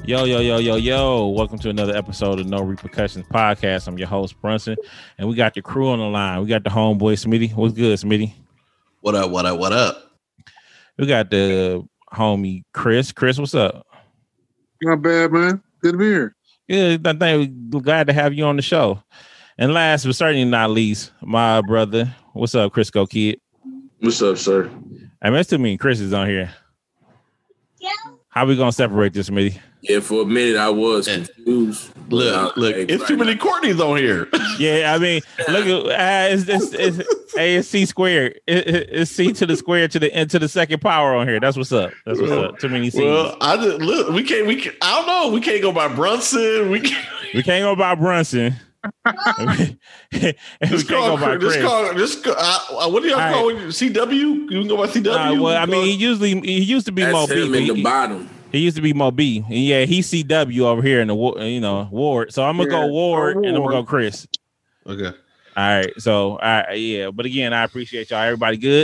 Yo, yo, yo, yo, yo. Welcome to another episode of No Repercussions Podcast. I'm your host, Brunson, and we got the crew on the line. We got the homeboy, Smitty. What's good, Smitty? What up, what up, what up? We got the homie, Chris. Chris, what's up? Not bad, man. Good to be here. Good. We're glad to have you on the show. And last but certainly not least, my brother. What's up, Crisco Kid? What's up, sir? I mean, it's too many Chris's on here. Yeah. How we going to separate this, Smitty? Yeah, for a minute I was confused. Look, it's too many Courtneys on here. Yeah, I mean, look at it's C squared. It's C to the square to the second power on here. That's what's up. That's what's up. Too many C's. Well, we can't. I don't know. We can't go by Brunson. We can't go by Brunson. Just call. What do y'all call it? CW? You can go by CW. Well, I mean, he used to be Mo B. Him in the bottom. He used to be Mo B. And yeah, he's CW over here in the Ward. So I'm gonna go Ward and I'm gonna go Chris. Okay. All right. So yeah. But again, I appreciate y'all. Everybody good?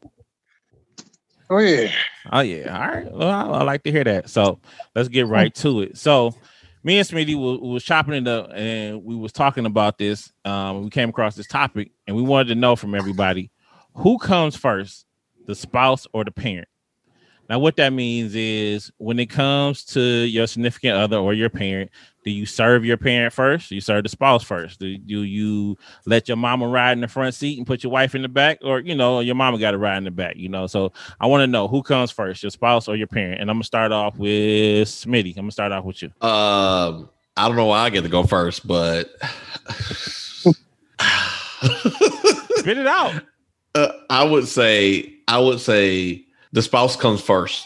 Oh yeah. All right. Well, I like to hear that. So let's get right to it. So me and Smitty was chopping it up and we was talking about this. We came across this topic and we wanted to know from everybody who comes first, the spouse or the parent. Now, what that means is when it comes to your significant other or your parent, do you serve your parent first? Do you serve the spouse first? Do you let your mama ride in the front seat and put your wife in the back? Or, your mama got to ride in the back, So I want to know who comes first, your spouse or your parent? And I'm going to start off with Smitty. I'm going to start off with you. I don't know why I get to go first, but spit it out. I would say the spouse comes first,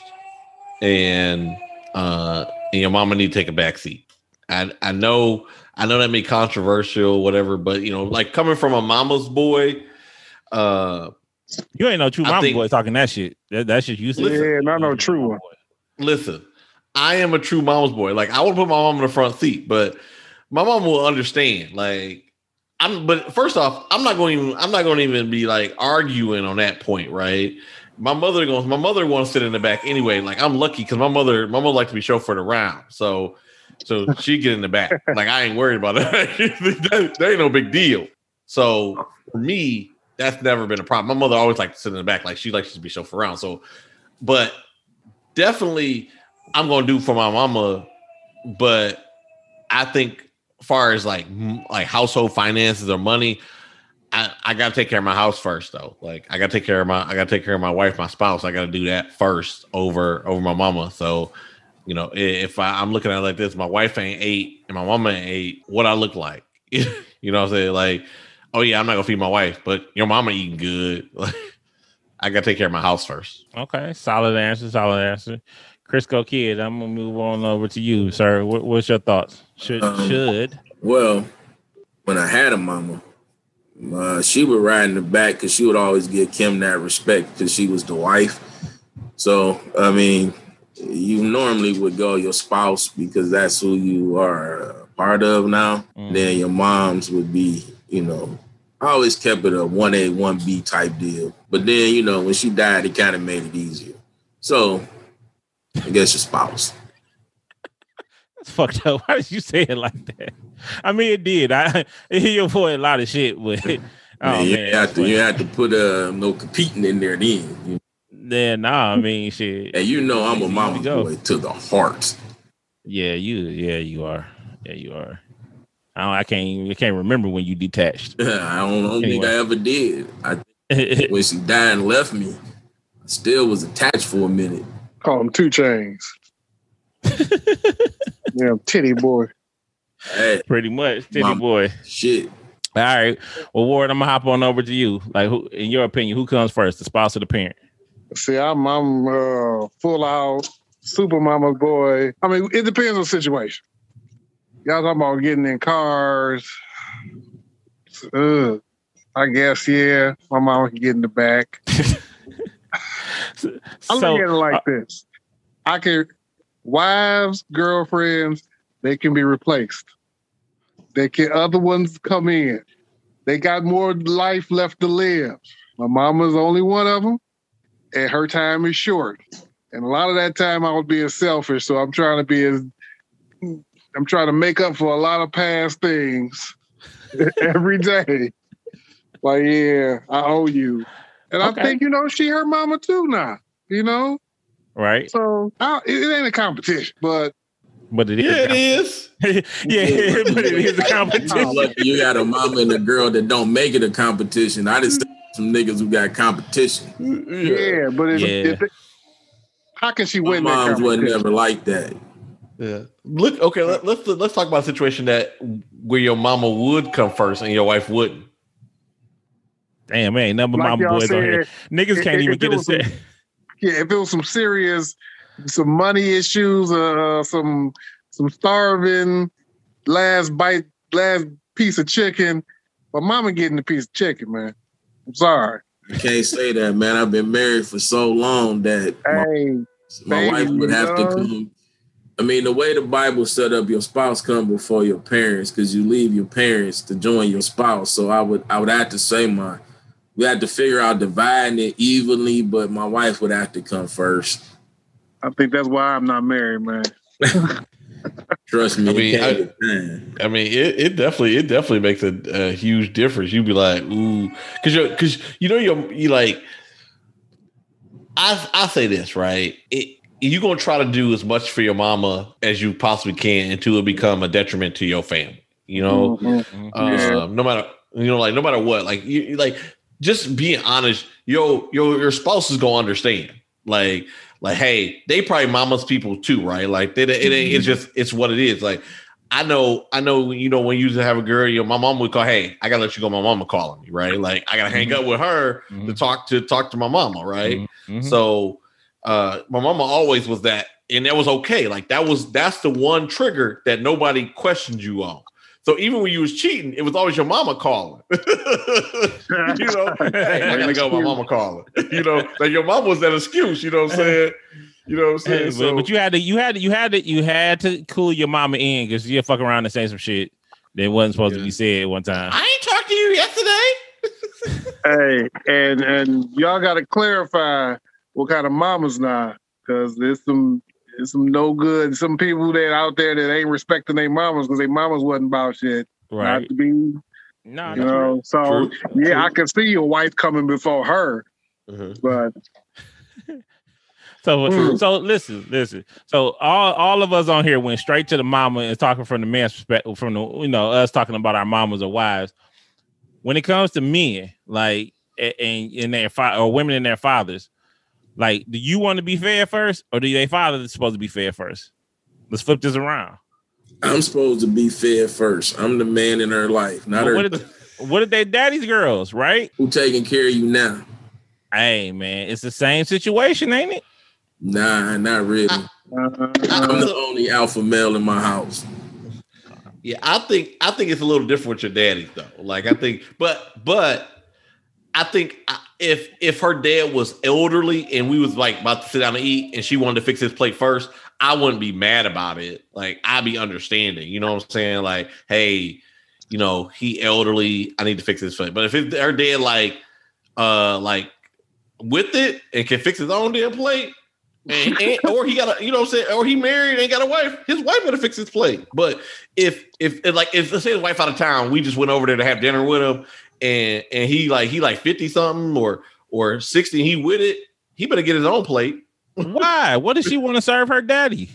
and your mama need to take a back seat. I know that may be controversial, whatever, but like coming from a mama's boy, you ain't no true mama's boy talking that shit. That shit you said. Yeah, not no true one. Listen, I am a true mama's boy. Like I would put my mom in the front seat, but my mom will understand. Like but first off, I'm not going to even be like arguing on that point, right? My mother wants to sit in the back anyway. Like I'm lucky because my mother like to be chauffeured around. So she get in the back. Like I ain't worried about that. That ain't no big deal. So for me, that's never been a problem. My mother always liked to sit in the back. Like she likes to be chauffeured around. So, but definitely I'm going to do for my mama. But I think as far as like household finances or money, I gotta take care of my house first, though. Like I gotta take care of my wife, my spouse. I gotta do that first over my mama. So, if I'm looking at it like this, my wife ain't 8 and my mama ain't 8. What I look like, you know what I'm saying? Like, oh yeah, I'm not gonna feed my wife, but your mama eating good. Like, I gotta take care of my house first. Okay, solid answer. Crisco Kid, I'm gonna move on over to you, sir. What's your thoughts? Should? Well, when I had a mama. She would ride in the back because she would always give Kim that respect because she was the wife. So, I mean, you normally would go your spouse because that's who you are a part of now. Then your moms would be, I always kept it a 1A, 1B type deal. But then, when she died, it kind of made it easier. So, I guess your spouse. That's fucked up. Why did you say it like that? I mean, it did. He avoided a lot of shit, but you have to put no competing in there then. Yeah, I mean, shit. And I'm a mama boy to the heart. Yeah, you are. Yeah, you are. I can't remember when you detached. I don't think I ever did. When she died and left me, I still was attached for a minute. Call him 2 Chains. Yeah, titty boy. Hey, pretty much titty boy. Shit. All right. Well, Ward, I'm gonna hop on over to you. Like, who, in your opinion, who comes first, the spouse or the parent? See, I'm full out super mama's boy. I mean, it depends on the situation. Y'all talking about getting in cars. I guess, yeah. My mama can get in the back. I'm looking at it like this. Wives, girlfriends, they can be replaced. Other ones come in. They got more life left to live. My mama's only one of them, and her time is short. And a lot of that time I was being selfish, so I'm trying to be as I'm trying to make up for a lot of past things every day. Like, yeah, I owe you. And I think, she her mama too now, Right. So it ain't a competition, but it is. Yeah, it is. Yeah, but it is a competition. You got a mama and a girl that don't make it a competition. I just some niggas who got competition. Yeah, but how can she win? My moms wasn't never like that. Yeah. Look, okay. Let's talk about a situation where your mama would come first and your wife wouldn't. Damn, man, number like mama boys on here. Niggas can't even get a set. Yeah, if it was some money issues, some starving, last piece of chicken, but mama getting the piece of chicken, man. I'm sorry. You can't say that, man. I've been married for so long that my wife would have to come. I mean, the way the Bible set up, your spouse come before your parents because you leave your parents to join your spouse. So I would have to say we had to figure out dividing it evenly, but my wife would have to come first. I think that's why I'm not married, man. Trust me. It definitely makes a huge difference. You'd be like, ooh, because you like. I say this right. You're gonna try to do as much for your mama as you possibly can until it become a detriment to your family. No matter what, like you like. Just being honest, your spouse is gonna understand. Like, hey, they probably mama's people too, right? Like, it's what it is. Like, I know. When you used to have a girl, my mom would call, hey, I gotta let you go. My mama calling me, right? Like, I gotta hang up with her to talk to my mama, right? Mm-hmm. So, my mama always was that, and that was okay. Like, that's the one trigger that nobody questioned you on. So even when you was cheating, it was always your mama calling. Hey, I gotta go. My mama calling. Like your mom was that excuse. You know what I'm saying? But you had to cool your mama in because you fuck around and say some shit that wasn't supposed to be said one time. I ain't talked to you yesterday. Hey, and y'all got to clarify what kind of mamas now, because there's some no good. Some people that out there that ain't respecting their mamas because their mamas wasn't about shit. Right. Not to be, So true. Yeah, true. I can see your wife coming before her, but. So listen. So all of us on here went straight to the mama and talking from the man's perspective, from the us talking about our mamas or wives. When it comes to men, like and their or women and their fathers. Like, do you want to be fed first, or do their father supposed to be fed first? Let's flip this around. I'm supposed to be fed first. I'm the man in her life, not her. What are they daddy's girls, right? Who taking care of you now? Hey, man, it's the same situation, ain't it? Nah, not really. I'm the only alpha male in my house. Yeah, I think it's a little different with your daddy though. Like I think, but I think if her dad was elderly and we was like about to sit down and eat and she wanted to fix his plate first, I wouldn't be mad about it. Like I'd be understanding. You know what I'm saying? Like, hey, he elderly, I need to fix his plate. But if her dad like with it and can fix his own damn plate, or he got or he married and got a wife, his wife better fix his plate. But if let's say his wife out of town, we just went over there to have dinner with him. And he 50 something or 60, he with it, he better get his own plate. Why? What does she want to serve her daddy?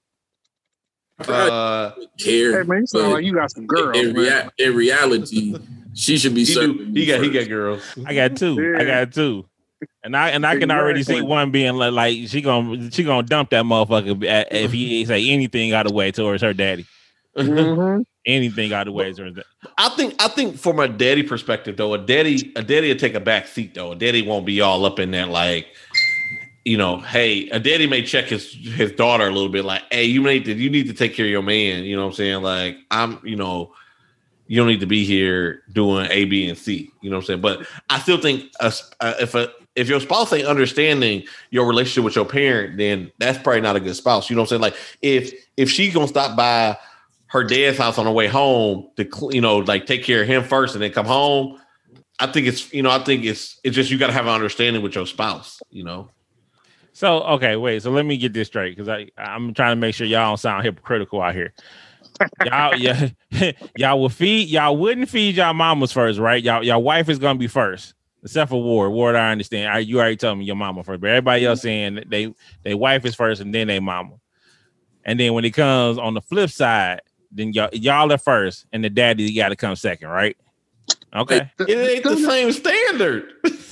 Care. Hey man, you sound like you got some girls. In reality, she should be serving. He got girls. I got two. Yeah. I got two. And I can already see one being like she gonna dump that motherfucker if he say anything out of the way towards her daddy. Mm-hmm. Anything out of the way towards that. I think from a daddy perspective though, a daddy will take a back seat though. A daddy won't be all up in there like, hey, a daddy may check his daughter a little bit like, hey, you need to take care of your man. You know what I'm saying? Like you don't need to be here doing A, B, and C. You know what I'm saying? But I still think if your spouse ain't understanding your relationship with your parent, then that's probably not a good spouse. You know what I'm saying? Like if she's gonna stop by her dad's house on her way home to take care of him first and then come home, I think it's just you got to have an understanding with your spouse. So okay, wait. So let me get this straight because I'm trying to make sure y'all don't sound hypocritical out here. Y'all, yeah, y'all wouldn't feed y'all mamas first, right? Y'all wife is gonna be first, except for Ward. Ward, I understand. You already told me your mama first, but everybody else saying that they wife is first and then they mama. And then when it comes on the flip side, then y'all are first, and the daddy got to come second, right? Okay, it ain't the same standard.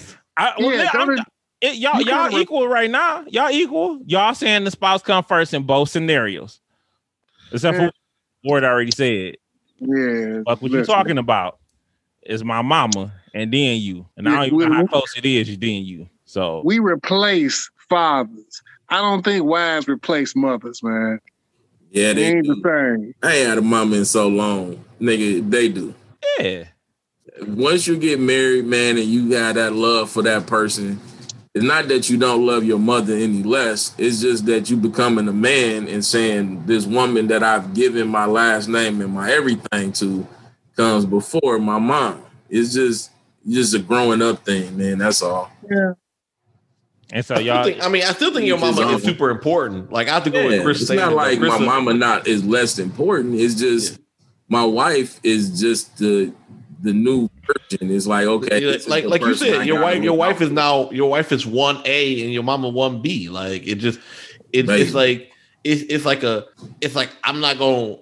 Y'all equal right now. Y'all equal. Y'all saying the spouse come first in both scenarios, except for Ward already said. Yeah, but what you talking about is my mama and then you, and I don't even know how close it is. Then you. So we replace fathers. I don't think wives replace mothers, man. Yeah, they ain't do. the same. I ain't had a mama in so long, nigga. They do. Yeah. Once you get married, man, and you got that love for that person, it's not that you don't love your mother any less. It's just that you becoming a man and saying this woman that I've given my last name and my everything to comes before my mom. It's just a growing up thing, man. That's all. Yeah. And so y'all, I still think your mama is super important. Like I have to go with Chris. It's not like my mama is less important. It's just my wife is just the new version. It's like, okay, like you said, your wife is 1A and your mama 1B. Like it's like I'm not gonna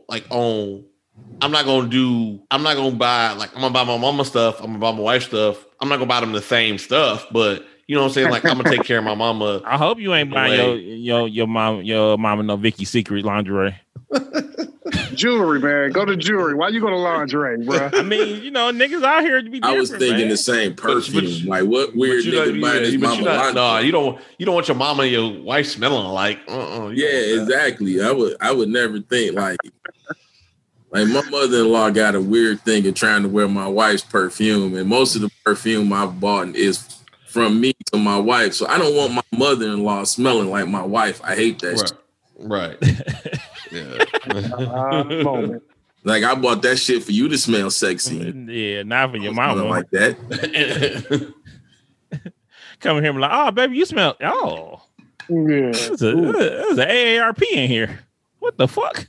buy my mama stuff. I'm gonna buy my wife stuff. I'm not gonna buy them the same stuff, but you know what I'm saying? Like I'm gonna take care of my mama. I hope you ain't buying your mama no Vicky's Secret lingerie. Jewelry, man. Go to jewelry. Why you go to lingerie, bro? I mean, niggas out here to be different. I was thinking the same perfume. Like what weird nigga buying his mama lingerie? No, you don't want your mama and your wife smelling alike. Yeah, exactly. I would never think like my mother-in-law got a weird thing of trying to wear my wife's perfume, and most of the perfume I've bought is from me to my wife. So I don't want my mother-in-law smelling like my wife. I hate that shit. Right. Yeah. Like I bought that shit for you to smell sexy. Yeah, not for your mama. Like that. Coming here and like, oh, baby, you smell. Oh. Yeah. There's an AARP in here. What the fuck?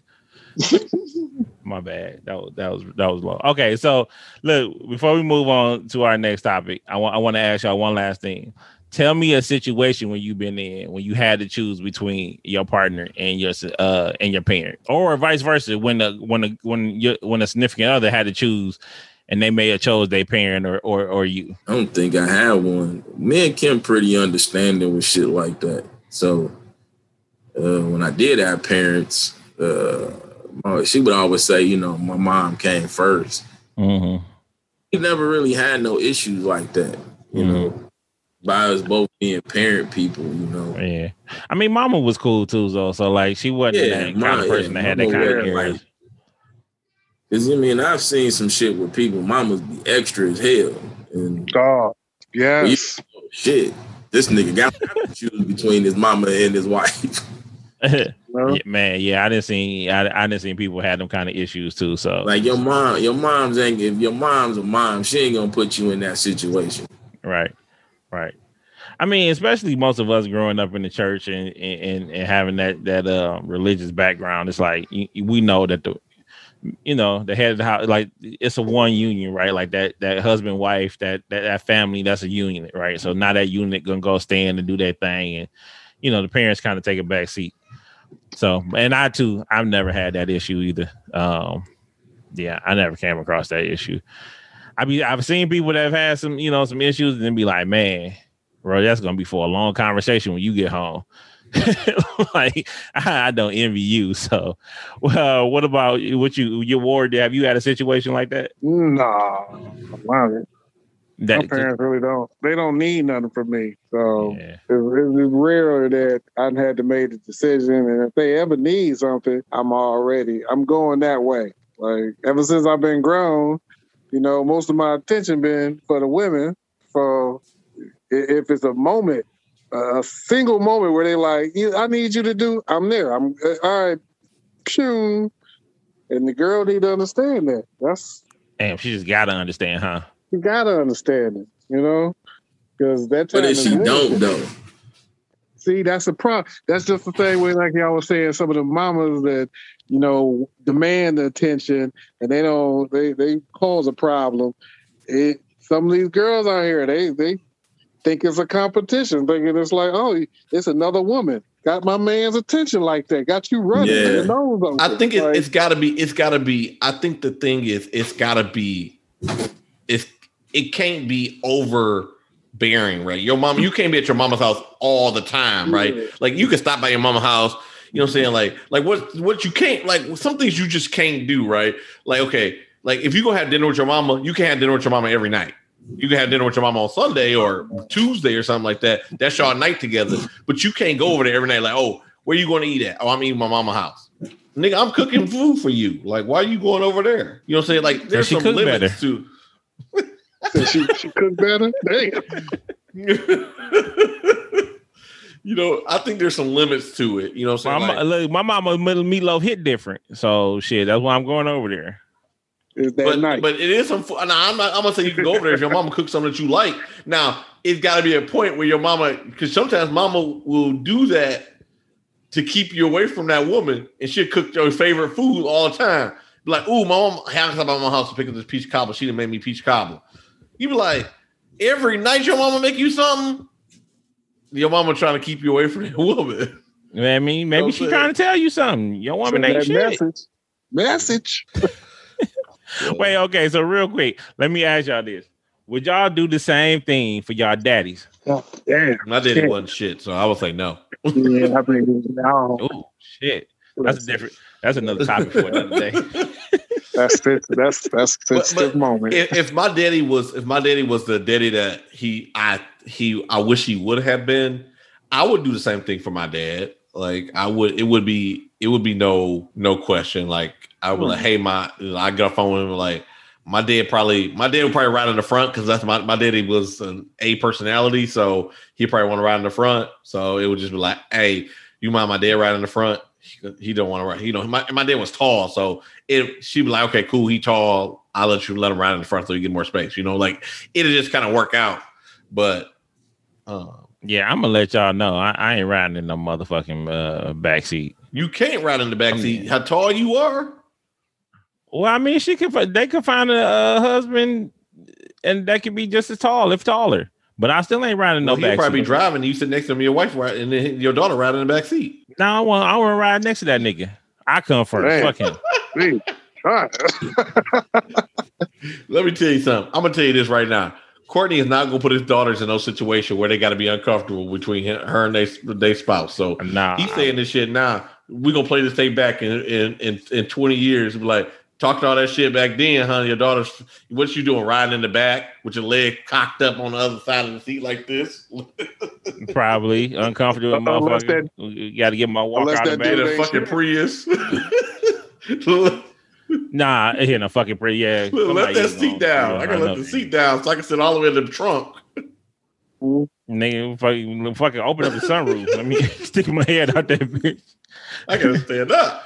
My bad. That was low. Okay, so look, before we move on to our next topic, I want to ask y'all one last thing. Tell me a situation when you've been in when you had to choose between your partner and your parent, or vice versa, when a significant other had to choose and they may have chose their parent or you. I don't think I had one. Me and Kim pretty understanding with shit like that. So when I did have parents, she would always say, my mom came first. Mm-hmm. We never really had no issues like that, you know, by us both being parent people, Yeah. I mean, mama was cool too, though. So, like, she wasn't that kind of person that had that kind of like, because, I've seen some shit where people, mamas be extra as hell. And, yes. Shit. This nigga got to choose between his mama and his wife. Yeah, man, yeah, I didn't see people had them kind of issues too. So like your mom's ain't, if your mom's a mom, she ain't gonna put you in that situation. Right. I mean, especially most of us growing up in the church and having that religious background, it's like we know that the head of the house, like it's a one union, right? Like that husband, wife, that family, that's a union, right? So now that unit gonna go stand and do their thing, and the parents kind of take a back seat. So, and I too, I've never had that issue either. Yeah, I never came across that issue. I've seen people that have had some issues and then be like, man, bro, that's going to be for a long conversation when you get home. Like, I don't envy you. So, well, what about your ward? Have you had a situation like that? No. Wow. My parents really don't. They don't need nothing from me. So it's rare that I've had to make the decision. And if they ever need something, I'm going that way. Like ever since I've been grown, most of my attention been for the women. For if it's a moment, a single moment where they like, I need you to do, I'm there. I'm all right. Pew. And the girl need to understand that. Damn, she just gotta understand, huh? You gotta understand it, because that time. But if she don't, though. See, that's the problem. That's just the same way, like y'all was saying, some of the mamas that, demand the attention and they cause a problem. Some of these girls out here, they think it's a competition, thinking it's like, oh, it's another woman. Got my man's attention like that. Got you running. Yeah. Your nose open. I think it's gotta be. I think the thing is, it's gotta be. It can't be overbearing, right? Your mom, you can't be at your mama's house all the time, right? Yeah. Like you can stop by your mama's house. You know what I'm saying? Like what you can't, like some things you just can't do, right? Like, okay, like if you gonna have dinner with your mama, you can't have dinner with your mama every night. You can have dinner with your mama on Sunday or Tuesday or something like that. That's y'all night together. But you can't go over there every night like, oh, where you going to eat at? Oh, I'm eating my mama's house. Nigga, I'm cooking food for you. Like, why are you going over there? You know what I'm saying? Like, there's some limits to. she cook better? Damn. I think there's some limits to it. You know what I'm saying? My mama meatloaf hit different. So, shit, that's why I'm going over there. But it is some. Now, I'm gonna say you can go over there if your mama cooks something that you like. Now it's got to be a point where your mama, because sometimes mama will do that to keep you away from that woman, and she'll cook your favorite food all the time. Be like, ooh, my mom has about my house to pick up this peach cobbler. She done made me peach cobbler. You be like, every night your mama make you something. Your mama trying to keep you away from that woman. I mean, maybe she trying to tell you something. Your woman ain't shit. Message. Wait, okay. So real quick, let me ask y'all this: would y'all do the same thing for y'all daddies? Oh, damn. My daddy wasn't shit, so I would say no. Yeah, I mean, no. Oh shit, that's another topic for another day. That's the moment. If my daddy was the daddy that I wish he would have been, I would do the same thing for my dad. Like I would, it would be no question. Like I would be like, hey, I got a phone with him. Like my dad would probably ride in the front because that's my daddy was an A personality, so he probably want to ride in the front. So it would just be like, hey, you mind my dad ride in the front? He don't want to ride. My dad was tall, so she'd be like, okay, cool, he tall. I'll let him ride in the front so you get more space. Like it'll just kind of work out. But yeah, I'm gonna let y'all know I ain't riding in no motherfucking backseat. You can't ride in the backseat. How tall you are? Well, I mean, they could find a husband, and that could be just as tall, if taller. But I still ain't riding no backseat. He'll probably be driving. And you sit next to him, your wife ride, and then your daughter ride in the backseat. No, I want to ride next to that nigga. I come first. Man. Fuck him. Let me tell you something. I'm gonna tell you this right now. Courtney is not gonna put his daughters in no situation where they got to be uncomfortable between her and their spouse. So he's saying this shit now. We're gonna play this tape back in 20 years. Be like, talked all that shit back then, huh? Your daughter's, what you doing, riding in the back with your leg cocked up on the other side of the seat like this? Probably uncomfortable, motherfucker. You got to get my walk out of the back. A fucking Prius. Nah, it ain't a fucking Prius. Yeah, let that seat down. I gotta let the seat down so I can sit all the way in the trunk. Nigga, fucking open up the sunroof. Let me stick my head out that bitch. I gotta stand up.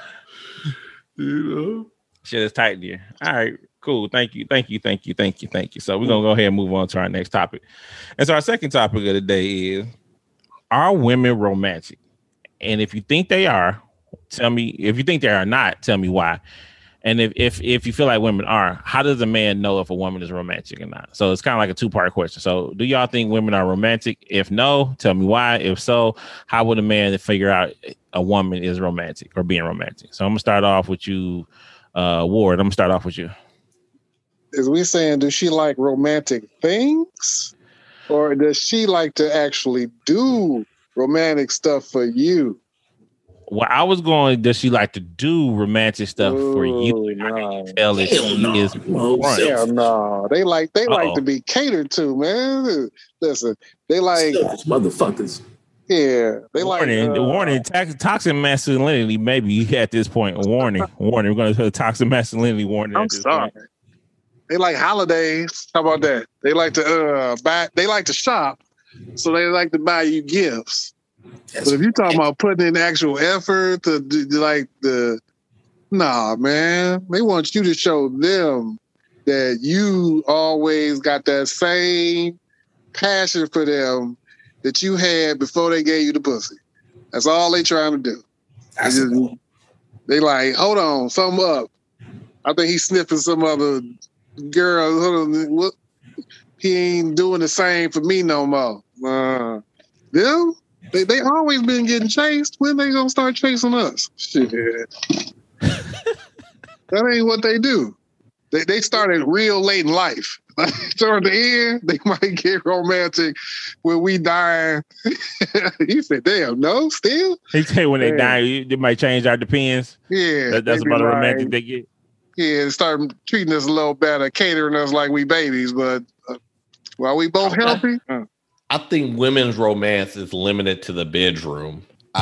Shit is tight there. All right, cool. Thank you. So we're gonna go ahead and move on to our next topic. And so our second topic of the day is: are women romantic? And if you think they are, tell me. If you think they are not, tell me why. And if you feel like women are, how does a man know if a woman is romantic or not? So it's kind of like a two-part question. So do y'all think women are romantic? If no, tell me why. If so, how would a man figure out a woman is romantic or being romantic? So I'm gonna start off with you. Ward, I'm gonna start off with you. Is we saying, does she like romantic things, or does she like to actually do romantic stuff for you? Well, I was going, does she like to do romantic stuff for you? No. Tell if she is. Hell no. They like to be catered to, man. Listen, they like motherfuckers. Yeah, they warning. Toxic masculinity. Maybe at this point, warning. We're going to put a toxic masculinity warning. I'm sorry. Point. They like holidays. How about that? They like to buy. They like to shop, so they like to buy you gifts. But if you're talking about putting in actual effort to do nah, man, they want you to show them that you always got that same passion for them that you had before they gave you the pussy. That's all they trying to do. They like, hold on, something up. I think he's sniffing some other girl. Hold on, what? He ain't doing the same for me no more. Them, they always been getting chased. When they gonna start chasing us? Shit. That ain't what they do. They started real late in life. Toward the end, they might get romantic when we die. You said, damn, no, still? He say when they die, they might change our depends. Yeah. That's about the romantic they get. Yeah, start treating us a little better, catering us like we babies, but while we both healthy? I think women's romance is limited to the bedroom.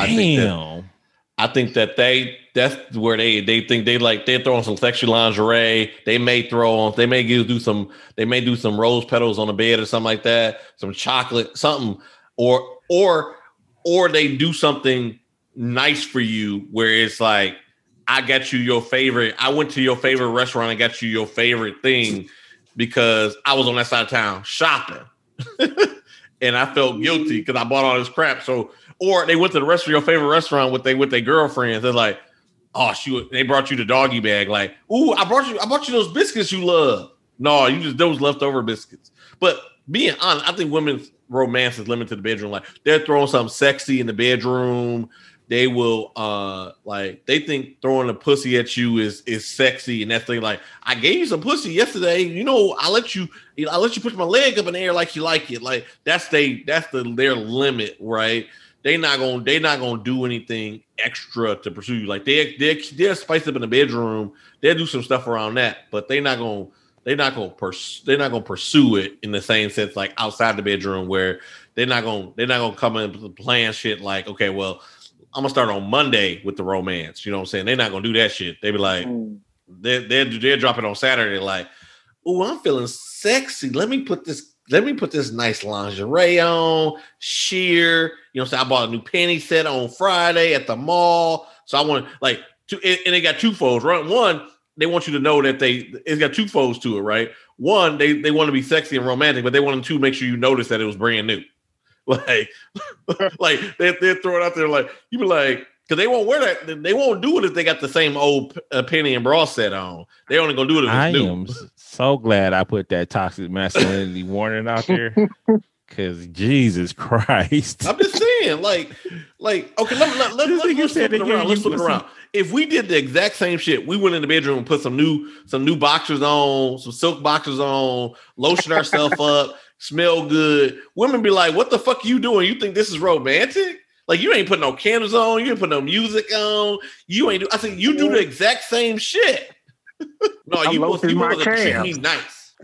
I think that that's where they think they're throwing some sexy lingerie. They may do some rose petals on the bed or something like that, some chocolate, something, or they do something nice for you where it's like, I got you your favorite. I went to your favorite restaurant and got you your favorite thing because I was on that side of town shopping. And I felt guilty because I bought all this crap. So, or they went to the restaurant, your favorite restaurant with their girlfriends. They're like, oh, they brought you the doggy bag. Like, ooh, I brought you those biscuits you love. No, you just those leftover biscuits. But being honest, I think women's romance is limited to the bedroom. Like they're throwing something sexy in the bedroom. They will they think throwing a pussy at you is sexy, and that's thing like I gave you some pussy yesterday. You know, I let you push my leg up in the air like you like it. Like that's their limit, right? They're not gonna do anything extra to pursue you. Like they're spiced up in the bedroom. They'll do some stuff around that, but they're not gonna pursue it in the same sense like outside the bedroom where they're not gonna come in plan shit like, okay, well, I'm gonna start on Monday with the romance. You know what I'm saying? They're not gonna do that shit. They be like, they're dropping on Saturday. Like, oh, I'm feeling sexy. Let me put this nice lingerie on, sheer. You know what I'm saying? I bought a new panty set on Friday at the mall. So I want and they got two folds. Right? One, they want you to know that it's got two folds to it, right? One, they want to be sexy and romantic, but they want to make sure you notice that it was brand new. Like they're throwing out there like you be like, because they won't wear that. They won't do it if they got the same old penny and bra set on. They only gonna do it if it's new. I am so glad I put that toxic masculinity warning out there. Because Jesus Christ, I'm just saying, like okay, let's flip it around. Let's flip it around. If we did the exact same shit, we went in the bedroom and put some new boxers on, some silk boxers on, lotion ourselves up. Smell good. Women be like, what the fuck are you doing? You think this is romantic? Like you ain't putting no candles on, you ain't putting no music on. I think you do the exact same shit. No, you want to treat me nice.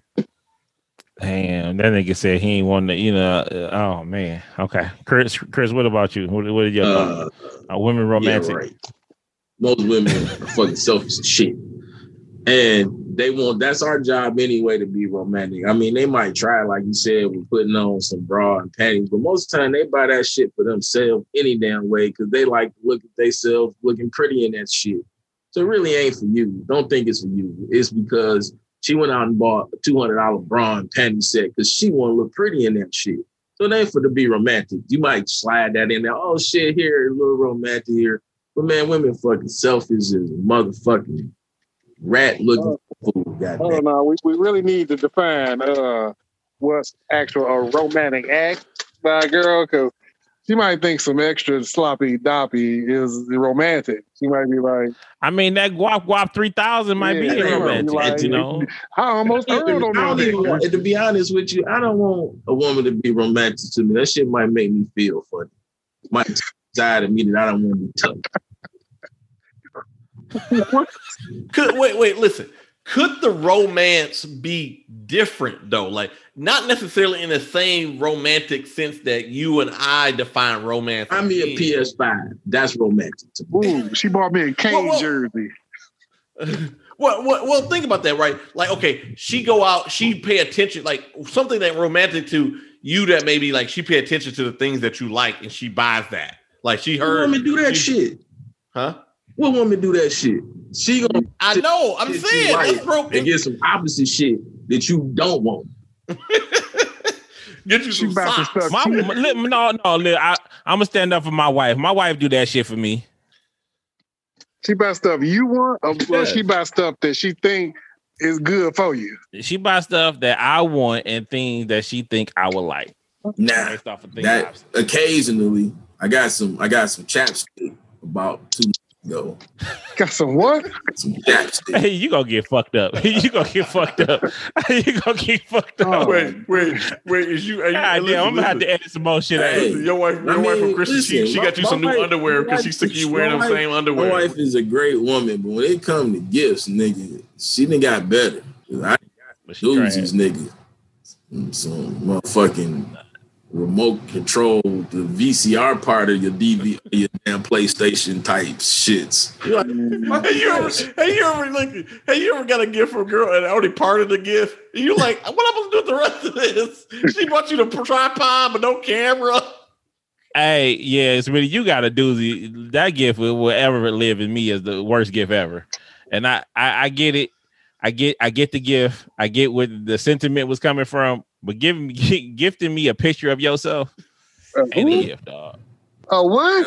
Damn, that nigga said he ain't want to, oh man. Okay. Chris, what about you? What are your thoughts? Women romantic? Yeah, right. Most women are fucking selfish as shit. And that's our job anyway, to be romantic. I mean, they might try, like you said, with putting on some bra and panties, but most of the time they buy that shit for themselves any damn way because they like to look at themselves looking pretty in that shit. So it really ain't for you. Don't think it's for you. It's because she went out and bought a $200 bra and panty set because she want to look pretty in that shit. So it ain't for to be romantic. You might slide that in there. Oh shit, here, a little romantic here. But man, women fucking selfish as motherfucking rat looking fool. Oh no, we really need to define what's actual a romantic act by a girl, because she might think some extra sloppy doppy is romantic. She might be like, I mean, that guap 3000 might be romantic, like, you know. I almost heard on that. To be honest with you, I don't want a woman to be romantic to me. That shit might make me feel funny. Might decide of me that I don't want to be touched. Wait, listen. Could the romance be different though? Like not necessarily in the same romantic sense that you and I define romance. I mean a PS5. That's romantic to me. Ooh, she bought me a Kane jersey. Well, think about that, right? Like, okay, she go out, she pay attention, like something that romantic to you that maybe like she pay attention to the things that you like and she buys that. Like she heard. What woman do that shit? Huh? What woman do that shit? She gonna. I know. I'm saying that's broken. And get some opposite shit that you don't want. Get you She some about to socks. stuff. I'm gonna stand up for my wife. My wife do that shit for me. She buy stuff you want, or Yeah. she buy stuff that she think is good for you. She buy stuff that I want and things that she think I would like. Nah, Based off of things that I've seen. occasionally I got some chapstick about 2 months ago. Got some what? Some chapstick. Hey, you gonna get fucked up. You gonna get fucked up. You gonna get fucked up. Oh. Wait, is you? God damn, I'm gonna have to edit some more shit out. Hey. Your wife from Christmas, she listen, got you some new my wife- underwear because she's sick of you wearing them my same My underwear. wife is a great woman, but when it comes to gifts, nigga, she done got better. I But she use trash. these niggas. Some motherfucking remote control, the VCR part of your DV, your damn PlayStation type shits. You're like, Hey, you ever got a gift from a girl and already parted the gift? And you're like, what am I supposed to do with the rest of this? She bought you the tripod but no camera. Hey, yeah, it's really you got a doozy. That gift will ever live in me as the worst gift ever. And I get it. I get the gift. I get where the sentiment was coming from, but gifting me a picture of yourself ain't a gift, dog. What?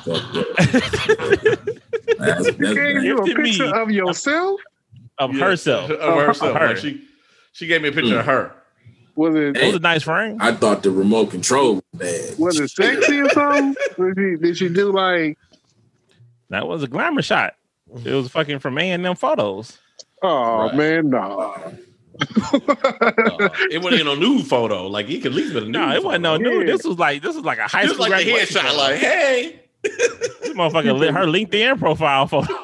that's She gave you a Gifted me. picture of yourself? Of Yeah, herself. Of herself. Her. Like she gave me a picture of her. Was it It was a nice frame. I thought the remote control was bad. was it sexy or something? Did she do like? That was a glamour shot. It was fucking from A&M photos. Oh Right. man, no. It wasn't even a nude photo. Like you could at least been a nude. No, it wasn't no photo. nude. Yeah. This was like a high Just school like the graduation headshot. photo. Like, hey, This motherfucker lit her LinkedIn profile photo.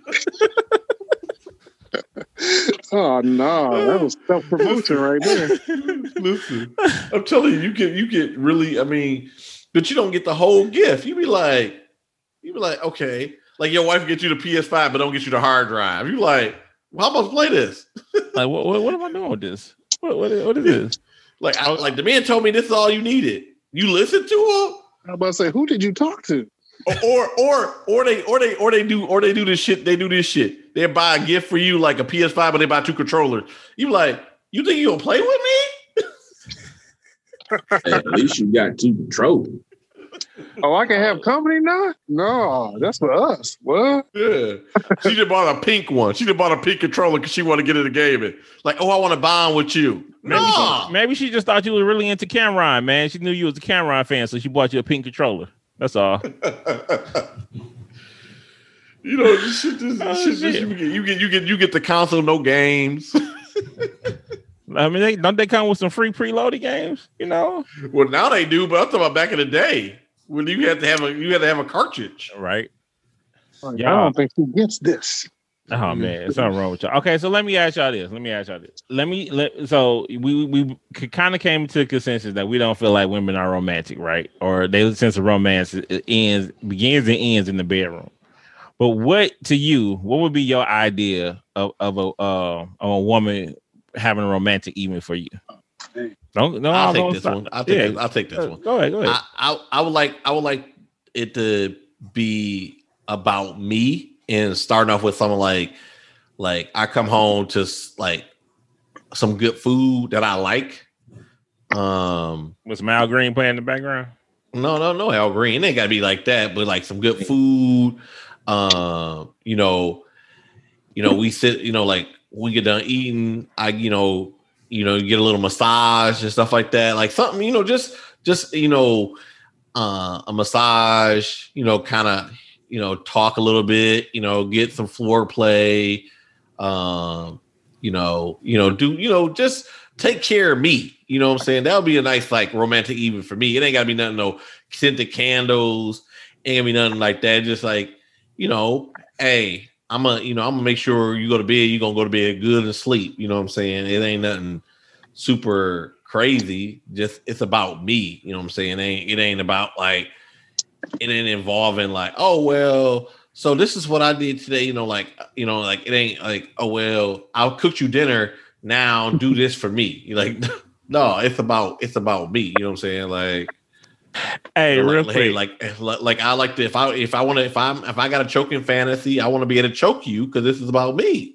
Oh no, that was self promotion right there. listen, I'm telling you, you get really. I mean, but you don't get the whole gift. You be like, okay, like your wife gets you the PS5, but don't get you the hard drive. You like, well, how about to play this? Like, what am I doing with this? What is this? Like, like the man told me this is all you needed. You listen to him. I was about to say, who did you talk to? Or they do this shit. They do this shit. They buy a gift for you like a PS5, but they buy 2 controllers. You like, you think you gonna play with me? Hey, at least you got 2 controllers. Oh, I can have company now? No, that's for us. What? Yeah. She just bought a pink one. She just bought a pink controller because she want to get in the game. And like, oh, I want to bond with you. Maybe she just thought you were really into Cameron, man. She knew you was a Cameron fan, so she bought you a pink controller. That's all. You know, this shit, you get the console, no games. I mean, don't they come with some free preloaded games? You know, Well, now they do, but I'm talking about back in the day when you had to have a cartridge. right? I Yeah. don't think she gets this. Oh man, there's something wrong with y'all. Okay, so let me ask y'all this. So we kind of came to a consensus that we don't feel like women are romantic, right? Or their sense of romance begins and ends in the bedroom. But what would be your idea of a woman having a romantic evening for you? I'll take this one. I'll take this one. Go ahead. I would like it to be about me and starting off with something like I come home to like some good food that I like. Was some Al Green playing in the background? No, Al Green. It ain't gotta be like that, but like some good food. We sit, like we get done eating, you get a little massage and stuff like that. Like something, just a massage, kind of, talk a little bit, get some floor play, just take care of me. You know what I'm saying? That would be a nice, like, romantic evening for me. It ain't gotta be nothing, no scented candles. Ain't gonna be nothing like that. Just like, hey, I'm gonna make sure you go to bed. You're gonna go to bed good and sleep. You know what I'm saying? It ain't nothing super crazy. Just it's about me. You know what I'm saying? It ain't about like it ain't involving like, oh well, so this is what I did today. Like it ain't like, oh well, I'll cook you dinner now. Do this for me. You're like, no, it's about me. You know what I'm saying? Like. Hey, real quick. Hey, like I like to if I got a choking fantasy, I want to be able to choke you because this is about me.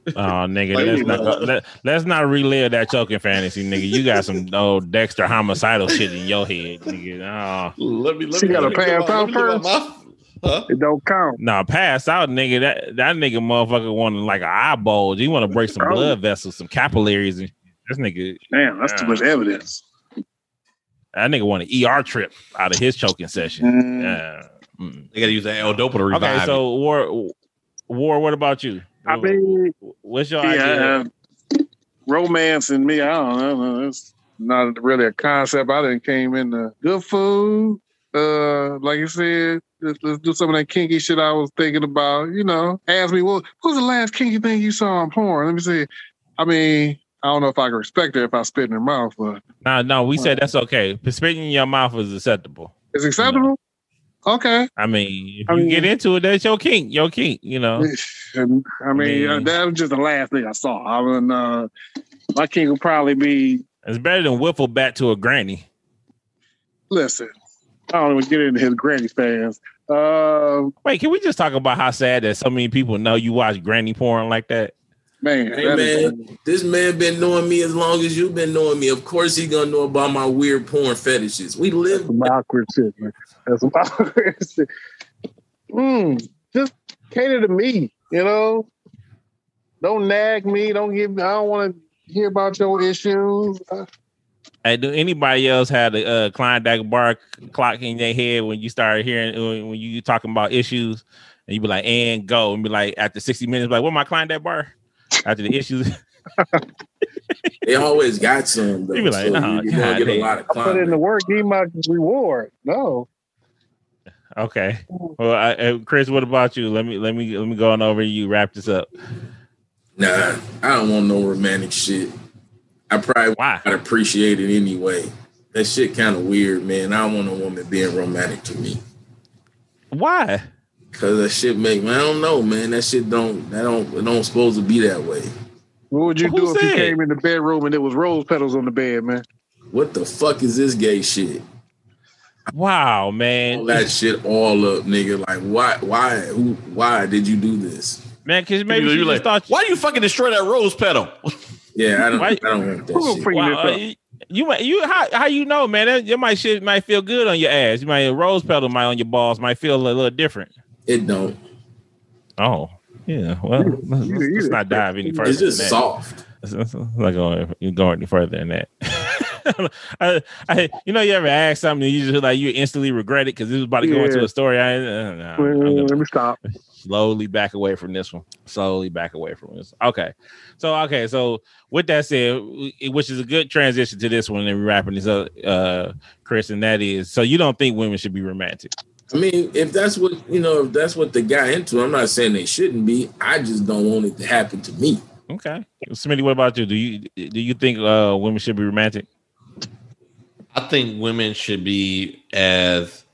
Oh, nigga, Like, let's not relive that choking fantasy, nigga. You got some old Dexter homicidal shit in your head, nigga. Oh. Let me gotta pass out first. Huh? It don't count. Nah, pass out, nigga. That nigga motherfucker wanted like an eyeball. You want to break some blood vessels, some capillaries, and this nigga. Damn, that's too much evidence. That nigga want an ER trip out of his choking session. They gotta use that L-Dopa to revive. Okay, so War. What about you? I mean, what's your idea? Romance and me, I don't know. It's not really a concept. I didn't came into good food. Like you said, let's do some of that kinky shit I was thinking about. You know, ask me, what was the last kinky thing you saw on porn? Let me see. I mean, I don't know if I can respect her if I spit in her mouth, but no, we said that's okay. Spitting in your mouth is acceptable. It's acceptable. You know? Okay. I mean, if you get into it, that's your kink. You know. I mean, that was just the last thing I saw. I mean, my kink would probably be. It's better than wiffle bat to a granny. Listen, I don't even get into his granny fans. Wait, can we just talk about how sad that so many people know you watch granny porn like that? Man, hey man, this man been knowing me as long as you've been knowing me. Of course he gonna know about my weird porn fetishes. We live some awkward shit, man. That's some awkward shit. Just cater to me, you know. Don't nag me. I don't want to hear about your issues. Hey, do anybody else have the Klondike bar clock in their head when you start hearing when you talking about issues and you be like, and go, and be like after 60 minutes, like, what my Klondike bar? After the issues, they always got some. Though, you be like, so you get a lot of put in the work, give my reward. No. Okay. Well, Chris, what about you? Let me go on over to you. Wrap this up. Nah, I don't want no romantic shit. I probably would appreciate it anyway. That shit kind of weird, man. I don't want a woman being romantic to me. Why? Cause that shit make, man, I don't know, man. That shit don't supposed to be that way. What would you do if you came in the bedroom and there was rose petals on the bed, man? What the fuck is this gay shit? Wow, man. All that shit all up, nigga. Like, why did you do this? Man, because maybe you like, thought why you fucking destroy that rose petal? Yeah, I don't want that shit. How you know, man? That shit might feel good on your ass. You might rose petal on your balls might feel a little different. It don't. Oh, yeah. Well, let's not dive any further. It's just soft. It's not going any further than that. You ever ask something and you instantly regret it because this was about to go into a story. Let me stop. Slowly back away from this one. Okay. So with that said, which is a good transition to this one, and we're wrapping this up, Chris, and that is, so you don't think women should be romantic? I mean, if that's what they got into, I'm not saying they shouldn't be. I just don't want it to happen to me. Okay. Smitty, what about you? Do you think women should be romantic? I think women should be as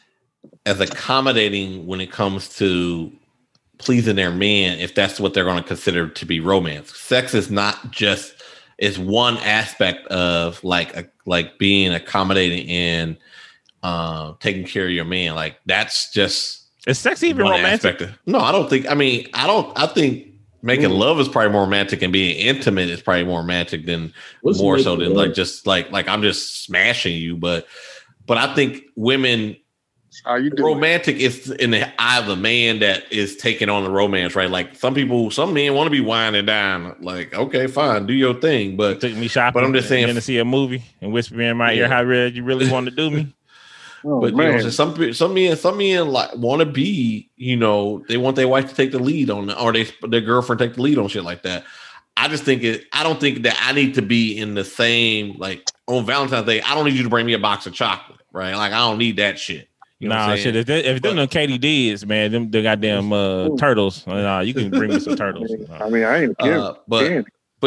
accommodating when it comes to pleasing their man, if that's what they're going to consider to be romance. Sex is not just, it's one aspect of like being accommodating and taking care of your man. Like, that's just, is sex even romantic? No, I don't think. I think making love is probably more romantic, and being intimate is probably more romantic than more so than like just like I'm just smashing you. But I think women, romantic is in the eye of the man that is taking on the romance, right? Like some men want to be winding down. Like, okay, fine, do your thing. But took me shopping. But I'm just saying, to see a movie and whisper in my ear how red you really want to do me. But man, some men like want to be, they want their wife to take the lead on, or their girlfriend take the lead on shit like that. I just think I don't think that I need to be in the same, like on Valentine's Day. I don't need you to bring me a box of chocolate, right? Like, I don't need that shit. Shit. If them KDDs, man, them the goddamn turtles. You can bring me some turtles. I mean, I ain't kidding. But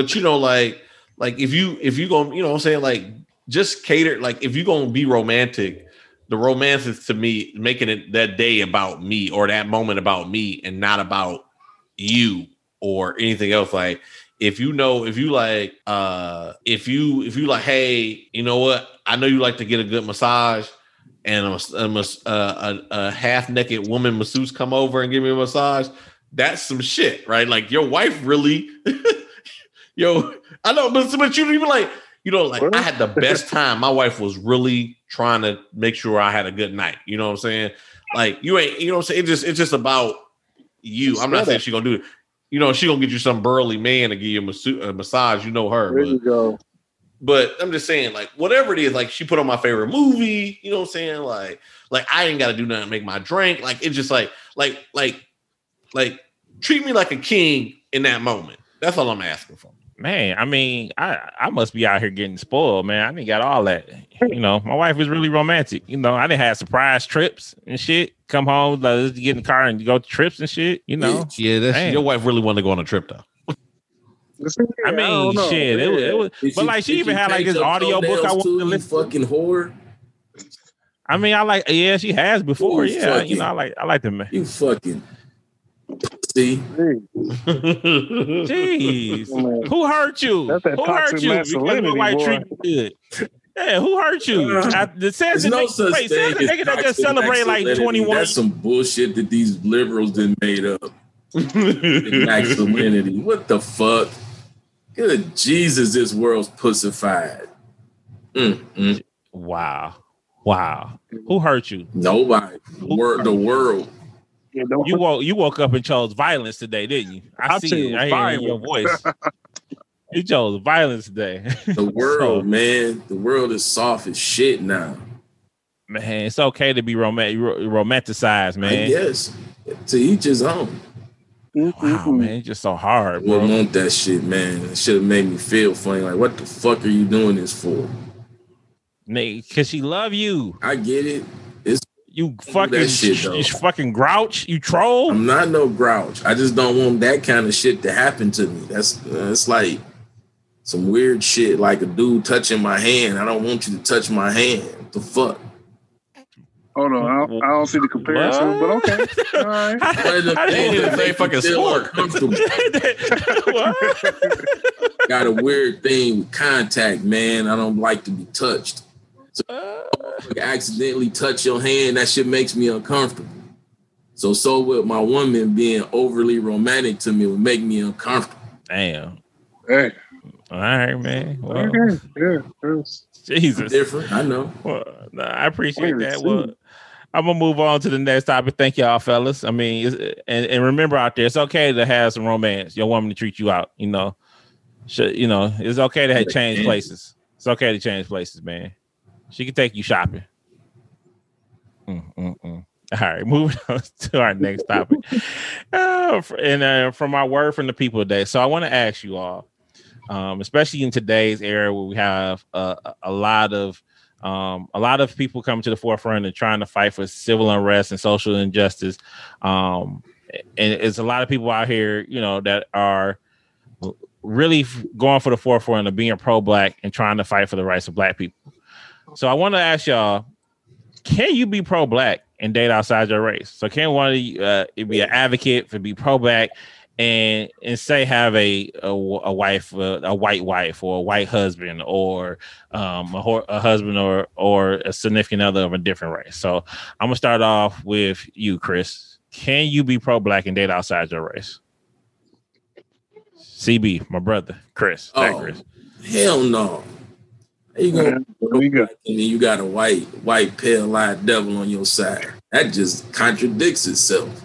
like if you gonna, what I'm saying, like, just cater. Like, if you gonna be romantic, the romance is, to me, making it that day about me, or that moment about me, and not about you or anything else. Like, if you like, hey, you know what? I know you like to get a good massage, and a half naked woman masseuse come over and give me a massage. that's some shit, right? Like your wife really, yo, I know, but you even like, like I had the best time. My wife was really trying to make sure I had a good night. You know what I'm saying? Like you ain't, you know what I'm saying? It's just about you. I'm not saying she gonna do it. She gonna get you some burly man to give you a massage. You know her. There you go. But I'm just saying, like, whatever it is, like she put on my favorite movie, you know what I'm saying? Like I ain't gotta do nothing to make my drink. Like it's just like treat me like a king in that moment. That's all I'm asking for. Man, I mean, I must be out here getting spoiled, man. I didn't got all that. My wife was really romantic. I didn't have surprise trips and shit. Come home, let's get in the car and go to trips and shit. Yeah, that's your wife really wanted to go on a trip though. I mean, shit. It was, but like she even had like this audio book I wanted to listen to. Fucking whore. I mean, she has before. Ooh, yeah, I like them. You fucking. See, jeez, who hurt you? Who hurt you? Because my wife treat you good. Yeah, who hurt you? The says no such thing. Says the nigga that just celebrate like 21. That's some bullshit that these liberals didn't made up. Masculinity. What the fuck? Good Jesus, this world's pussified. Wow. Who hurt you? Nobody. The world. You woke up and chose violence today, didn't you? I see it. I hear it in your voice. You chose violence today. The world, man. The world is soft as shit now. Man, it's okay to be romanticized, man. Yes. To each his own. Wow, man. It's just so hard, bro. I want that shit, man. It should have made me feel funny. Like, what the fuck are you doing this for? Because she love you. I get it. You fucking shit, you fucking grouch, you troll. I'm not no grouch. I just don't want that kind of shit to happen to me. It's like some weird shit, like a dude touching my hand. I don't want you to touch my hand. What the fuck? Hold on, I don't see the comparison, but okay. All right. I didn't even say fucking sport. Got a weird thing with contact, man. I don't like to be touched. So if I accidentally touch your hand, that shit makes me uncomfortable. So with my woman being overly romantic to me would make me uncomfortable. Damn. Hey. All right, man. Well, okay. Yeah. Jesus. Different. I know. Well, I appreciate that. Well, I'm gonna move on to the next topic. Thank y'all, fellas. I mean, and remember out there, it's okay to have some romance. Your woman to treat you out. It's okay to change places. It's okay to change places, man. She can take you shopping. All right, moving on to our next topic. From our word from the people today. So I want to ask you all, especially in today's era where we have a lot of people coming to the forefront and trying to fight for civil unrest and social injustice. And it's a lot of people out here, that are really going for the forefront of being pro-Black and trying to fight for the rights of Black people. So I want to ask y'all, can you be pro-Black and date outside your race? So can one of you be an advocate for be pro-Black and say have a wife, a white wife or a white husband or a husband or a significant other of a different race? So I'm going to start off with you, Chris. Can you be pro-Black and date outside your race? CB, my brother, Chris. Chris. Hell no. You go, and then you got a white pale-eyed devil on your side. That just contradicts itself.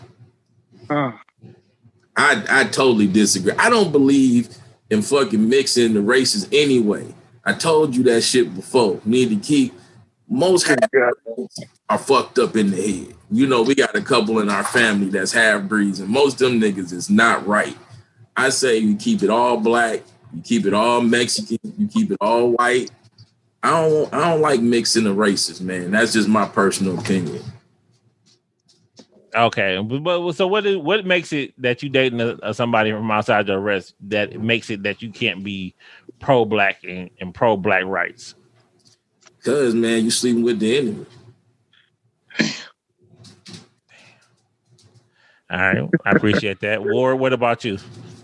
I totally disagree. I don't believe in fucking mixing the races anyway. I told you that shit before. We need to keep most are fucked up in the head. We got a couple in our family that's half-breeds, and most of them niggas is not right. I say you keep it all Black, you keep it all Mexican, you keep it all white. I don't like mixing the races, man. That's just my personal opinion. Okay, but so what makes it that you dating somebody from outside your race that makes it that you can't be pro-Black and pro-Black rights? Because, man, you sleeping with the enemy. All right, I appreciate that. Ward, what about you?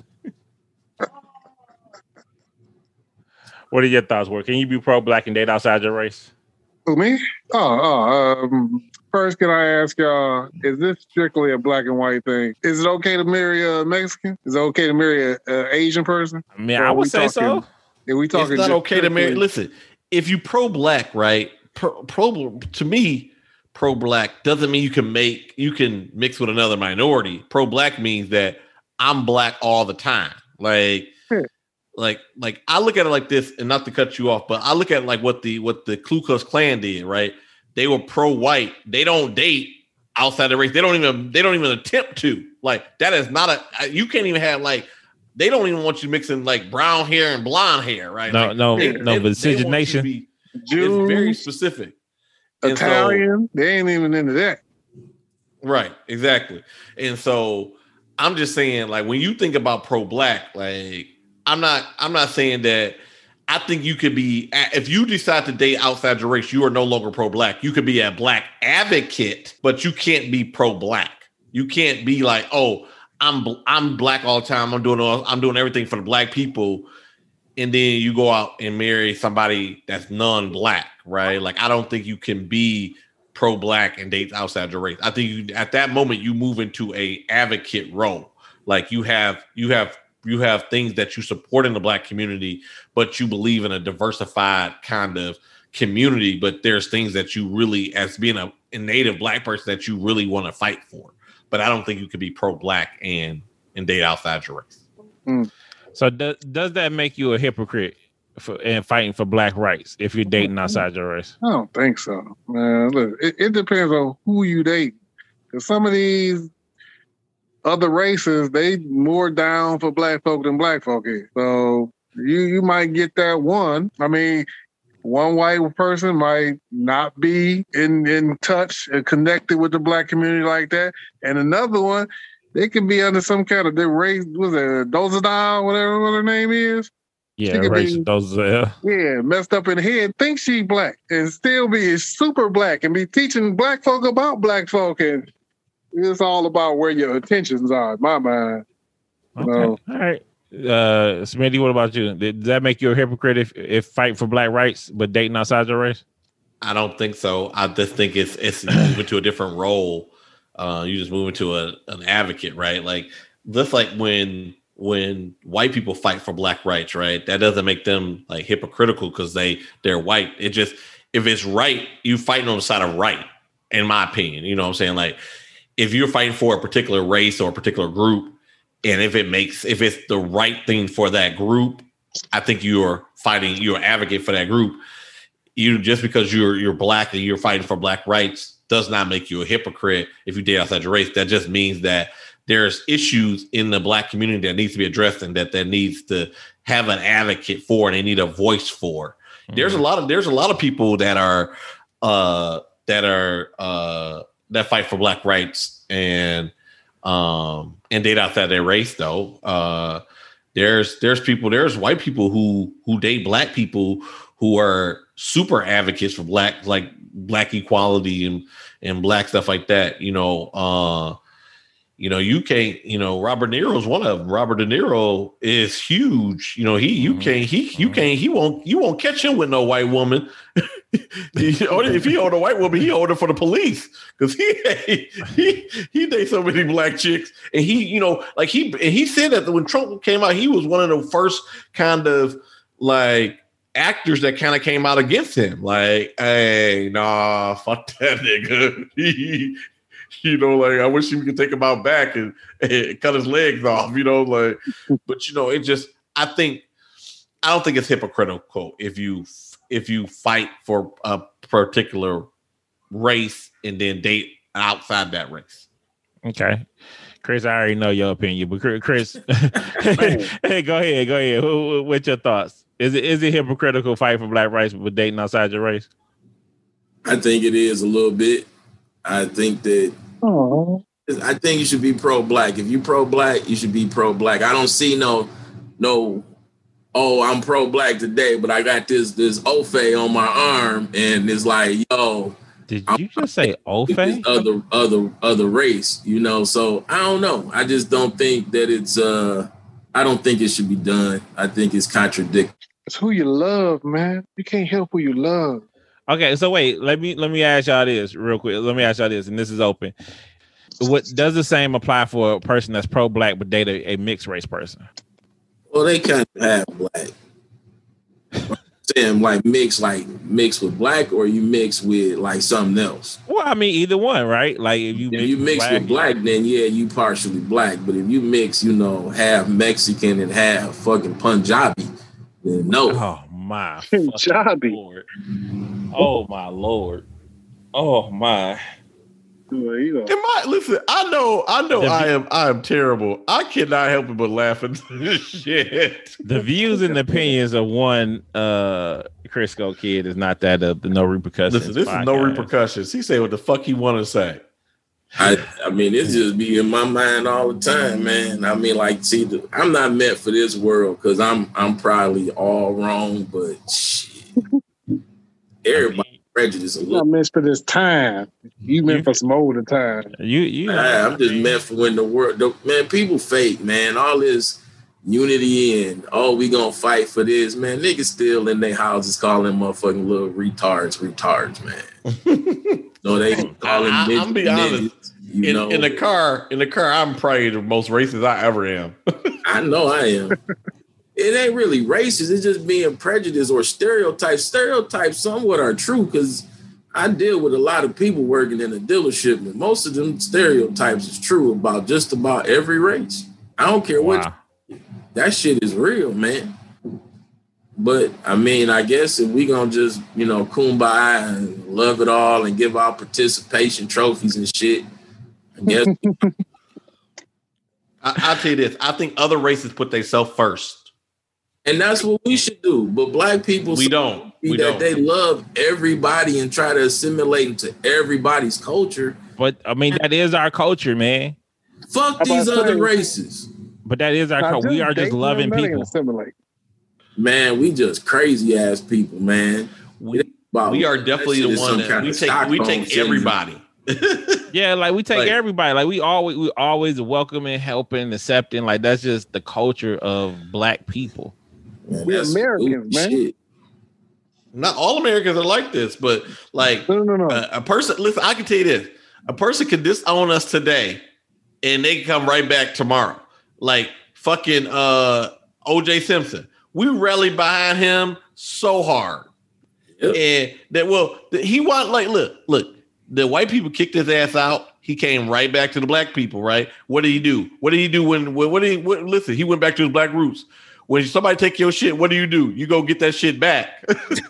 What are your thoughts, Ward? Can you be pro-Black and date outside your race? Who, me? First, can I ask y'all, is this strictly a black and white thing? Is it okay to marry a Mexican? Is it okay to marry an Asian person? I mean, I would say so. Are we talking it's not okay to marry. strictly- Listen, if you pro-black, right? To me, pro-black doesn't mean you can mix with another minority. Pro-black means that I'm black all the time. Like I look at it like this, and not to cut you off, but I look at it like what the Ku Klux Klan did, right? They were pro-white. They don't date outside the race. They don't even attempt to. Like, that is not you can't even have, like, they don't even want you mixing like brown hair and blonde hair, right? No, but Decision Nation, Jews, it's very specific. And Italian, they ain't even into that. Right, exactly. And so I'm just saying, like, when you think about pro-black, like, I'm not saying that. I think you could be, if you decide to date outside your race, you are no longer pro-black. You could be a black advocate, but you can't be pro-black. You can't be like, oh, I'm black all the time. I'm doing everything for the black people, and then you go out and marry somebody that's non-black, right? Like, I don't think you can be pro-black and date outside your race. I think at that moment you move into a advocate role. Like, you have things that you support in the black community, but you believe in a diversified kind of community. But there's things that you really, as being a native black person, that you really want to fight for. But I don't think you could be pro-black and date outside your race. Mm. So does that make you a hypocrite in fighting for black rights if you're dating outside your race? I don't think so, man. Look, it depends on who you date. Because some of these other races, they more down for black folk than black folk is. So you might get that one. I mean, one white person might not be in touch and connected with the black community like that. And another one, they could be under some kind of race, was it Dozadal, whatever her name is? Yeah, race those. Messed up in the head, think she black and still be super black and be teaching black folk about black folk. And it's all about where your intentions are, in my mind. Okay. All right. Smitty, what about you? Does that make you a hypocrite if fight for black rights but dating outside your race? I don't think so. I just think it's moving to a different role. You just move into an advocate, right? Like, just like when white people fight for black rights, right? That doesn't make them like hypocritical because they're white. It just, if it's right, you fighting on the side of right, in my opinion. You know what I'm saying? Like, if you're fighting for a particular race or a particular group, and if it's the right thing for that group, I think you're advocate for that group. You, just because you're black and you're fighting for black rights does not make you a hypocrite if you date outside your race. That just means that there's issues in the black community that needs to be addressed and that needs to have an advocate for, and they need a voice for. Mm-hmm. There's a lot of people that fight for black rights and date outside their race, though. There's white people who date black people who are super advocates for black equality and black stuff like that. You can't, Robert De Niro is one of them. Robert De Niro is huge. You won't catch him with no white woman. If he owned a white woman, he owned her for the police because he dates so many black chicks. And he said that when Trump came out, he was one of the first kind of like actors that kind of came out against him. Like, hey, nah, fuck that nigga. I wish he could take him out back and cut his legs off, but it just, I don't think it's hypocritical if you fight for a particular race and then date outside that race. Okay. Chris, I already know your opinion, but Chris, hey, go ahead. What's your thoughts? Is it hypocritical fight for black rights but dating outside your race? I think it is a little bit. I think that I think you should be pro-black. If you pro-black, you should be pro-black. I don't see no. Oh, I'm pro-black today, but I got this Ofe on my arm, and it's like, yo. Did you just say Ofe? Other race, So I don't know. I just don't think that it's. I don't think it should be done. I think it's contradictory. It's who you love, man. You can't help who you love. Okay, so wait, let me ask y'all this real quick. Let me ask y'all this, and this is open. What does the same apply for a person that's pro-black but date a mixed race person? Well, they kind of have black. Saying like mix with black, or you mix with like something else. Well, I mean either one, right? Like if you mix with black, then yeah, you partially black. But if you mix, half Mexican and half fucking Punjabi, then no. Oh my Punjabi. Lord. Oh my Lord. Oh my. Listen, I know I am terrible. I cannot help it but laugh at this shit. The views and opinions of one Crisco kid is not that of the No Repercussions. Listen, this is No Repercussions. He say what the fuck he want to say. I mean, it's just be in my mind all the time, man. I mean, like, see, I'm not meant for this world because I'm probably all wrong, but shit, everybody prejudice a little. I'm meant for this time. You meant for some older time. I'm just meant for when the world. Man, people fake, man. All this unity and we gonna fight for this, man. Niggas still in their houses calling motherfucking little retards, man. No, they call them midgets. I'm be honest. In the car, I'm probably the most racist I ever am. I know I am. It ain't really racist. It's just being prejudiced or stereotypes. Stereotypes somewhat are true because I deal with a lot of people working in a dealership, and most of them stereotypes is true about just about every race. I don't care what. That shit is real, man. But I mean, I guess if we gonna just kumbaya and love it all and give our participation trophies and shit, I guess. I'll tell you this. I think other races put themselves first. And that's what we should do. But black people, we don't. They love everybody and try to assimilate into everybody's culture. But I mean, that is our culture, man. Fuck these other races. But that is our culture. We are just loving people. Man, we just crazy ass people, man. We are definitely the one that we take everybody. Yeah, like we take everybody. Like we always welcome and helping, accepting. Like that's just the culture of black people. Man, we're Americans, man. Shit. Not all Americans are like this, but like no. A person. Listen, I can tell you this: a person could disown us today, and they can come right back tomorrow. Like fucking O.J. Simpson, we rallied behind him so hard, and he want look. The white people kicked his ass out. He came right back to the black people, right? What did he do? Listen, he went back to his black roots. When somebody take your shit, what do? You go get that shit back.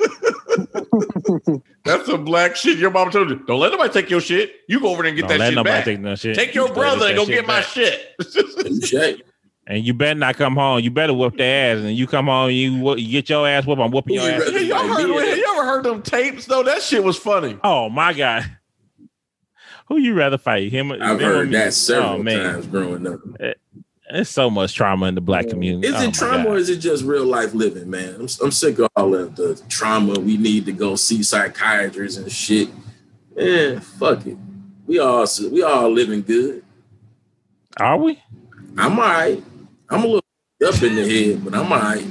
That's some black shit your mama told you. Don't let nobody take your shit. You go over there and get that shit back. Take no shit. Take your brother and go get my shit. And you better not come home. You better whoop their ass. And you come home, you get your ass whooped. I'm whooping your ass. You ever heard them tapes though? That shit was funny. Oh my God. Who you rather fight? Him? I've heard that several times growing up. There's so much trauma in the black community. Is it trauma or is it just real life living, man? I'm sick of all of the trauma. We need to go see psychiatrists and shit. Man, fuck it. We all living good. Are we? I'm all right. I'm a little up in the head, but I'm all right.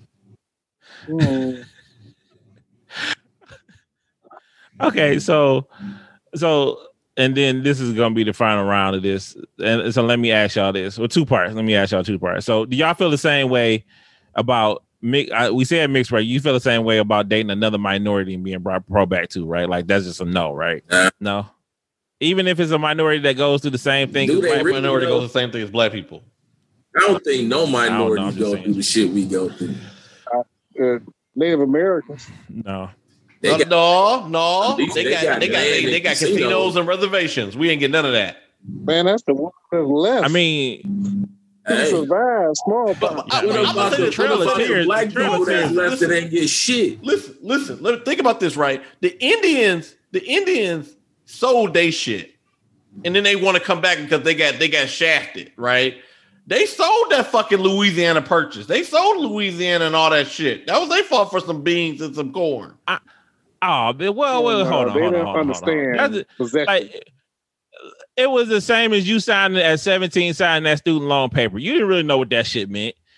Okay, so and then this is gonna be the final round of this. And so let me ask y'all this. Well, two parts. Let me ask y'all two parts. So do y'all feel the same way about we said mixed race? You feel the same way about dating another minority and being brought back to, right? Like that's just a no, right? No. Even if it's a minority that goes through the same thing, black minority goes the same thing as black people. I don't think no minorities go through the shit we go through. Native Americans. No. No. They got casinos and reservations. We ain't get none of that. Man, that's the one that's left. I mean, survive small. The black people that's left that ain't get shit. Listen. Think about this, right? The Indians sold they shit, and then they want to come back because they got shafted, right? They sold that fucking Louisiana Purchase. They sold Louisiana and all that shit. That was they fought for some beans and some corn. Hold on. They don't understand possession. Like, it was the same as you signing at 17, signing that student loan paper. You didn't really know what that shit meant.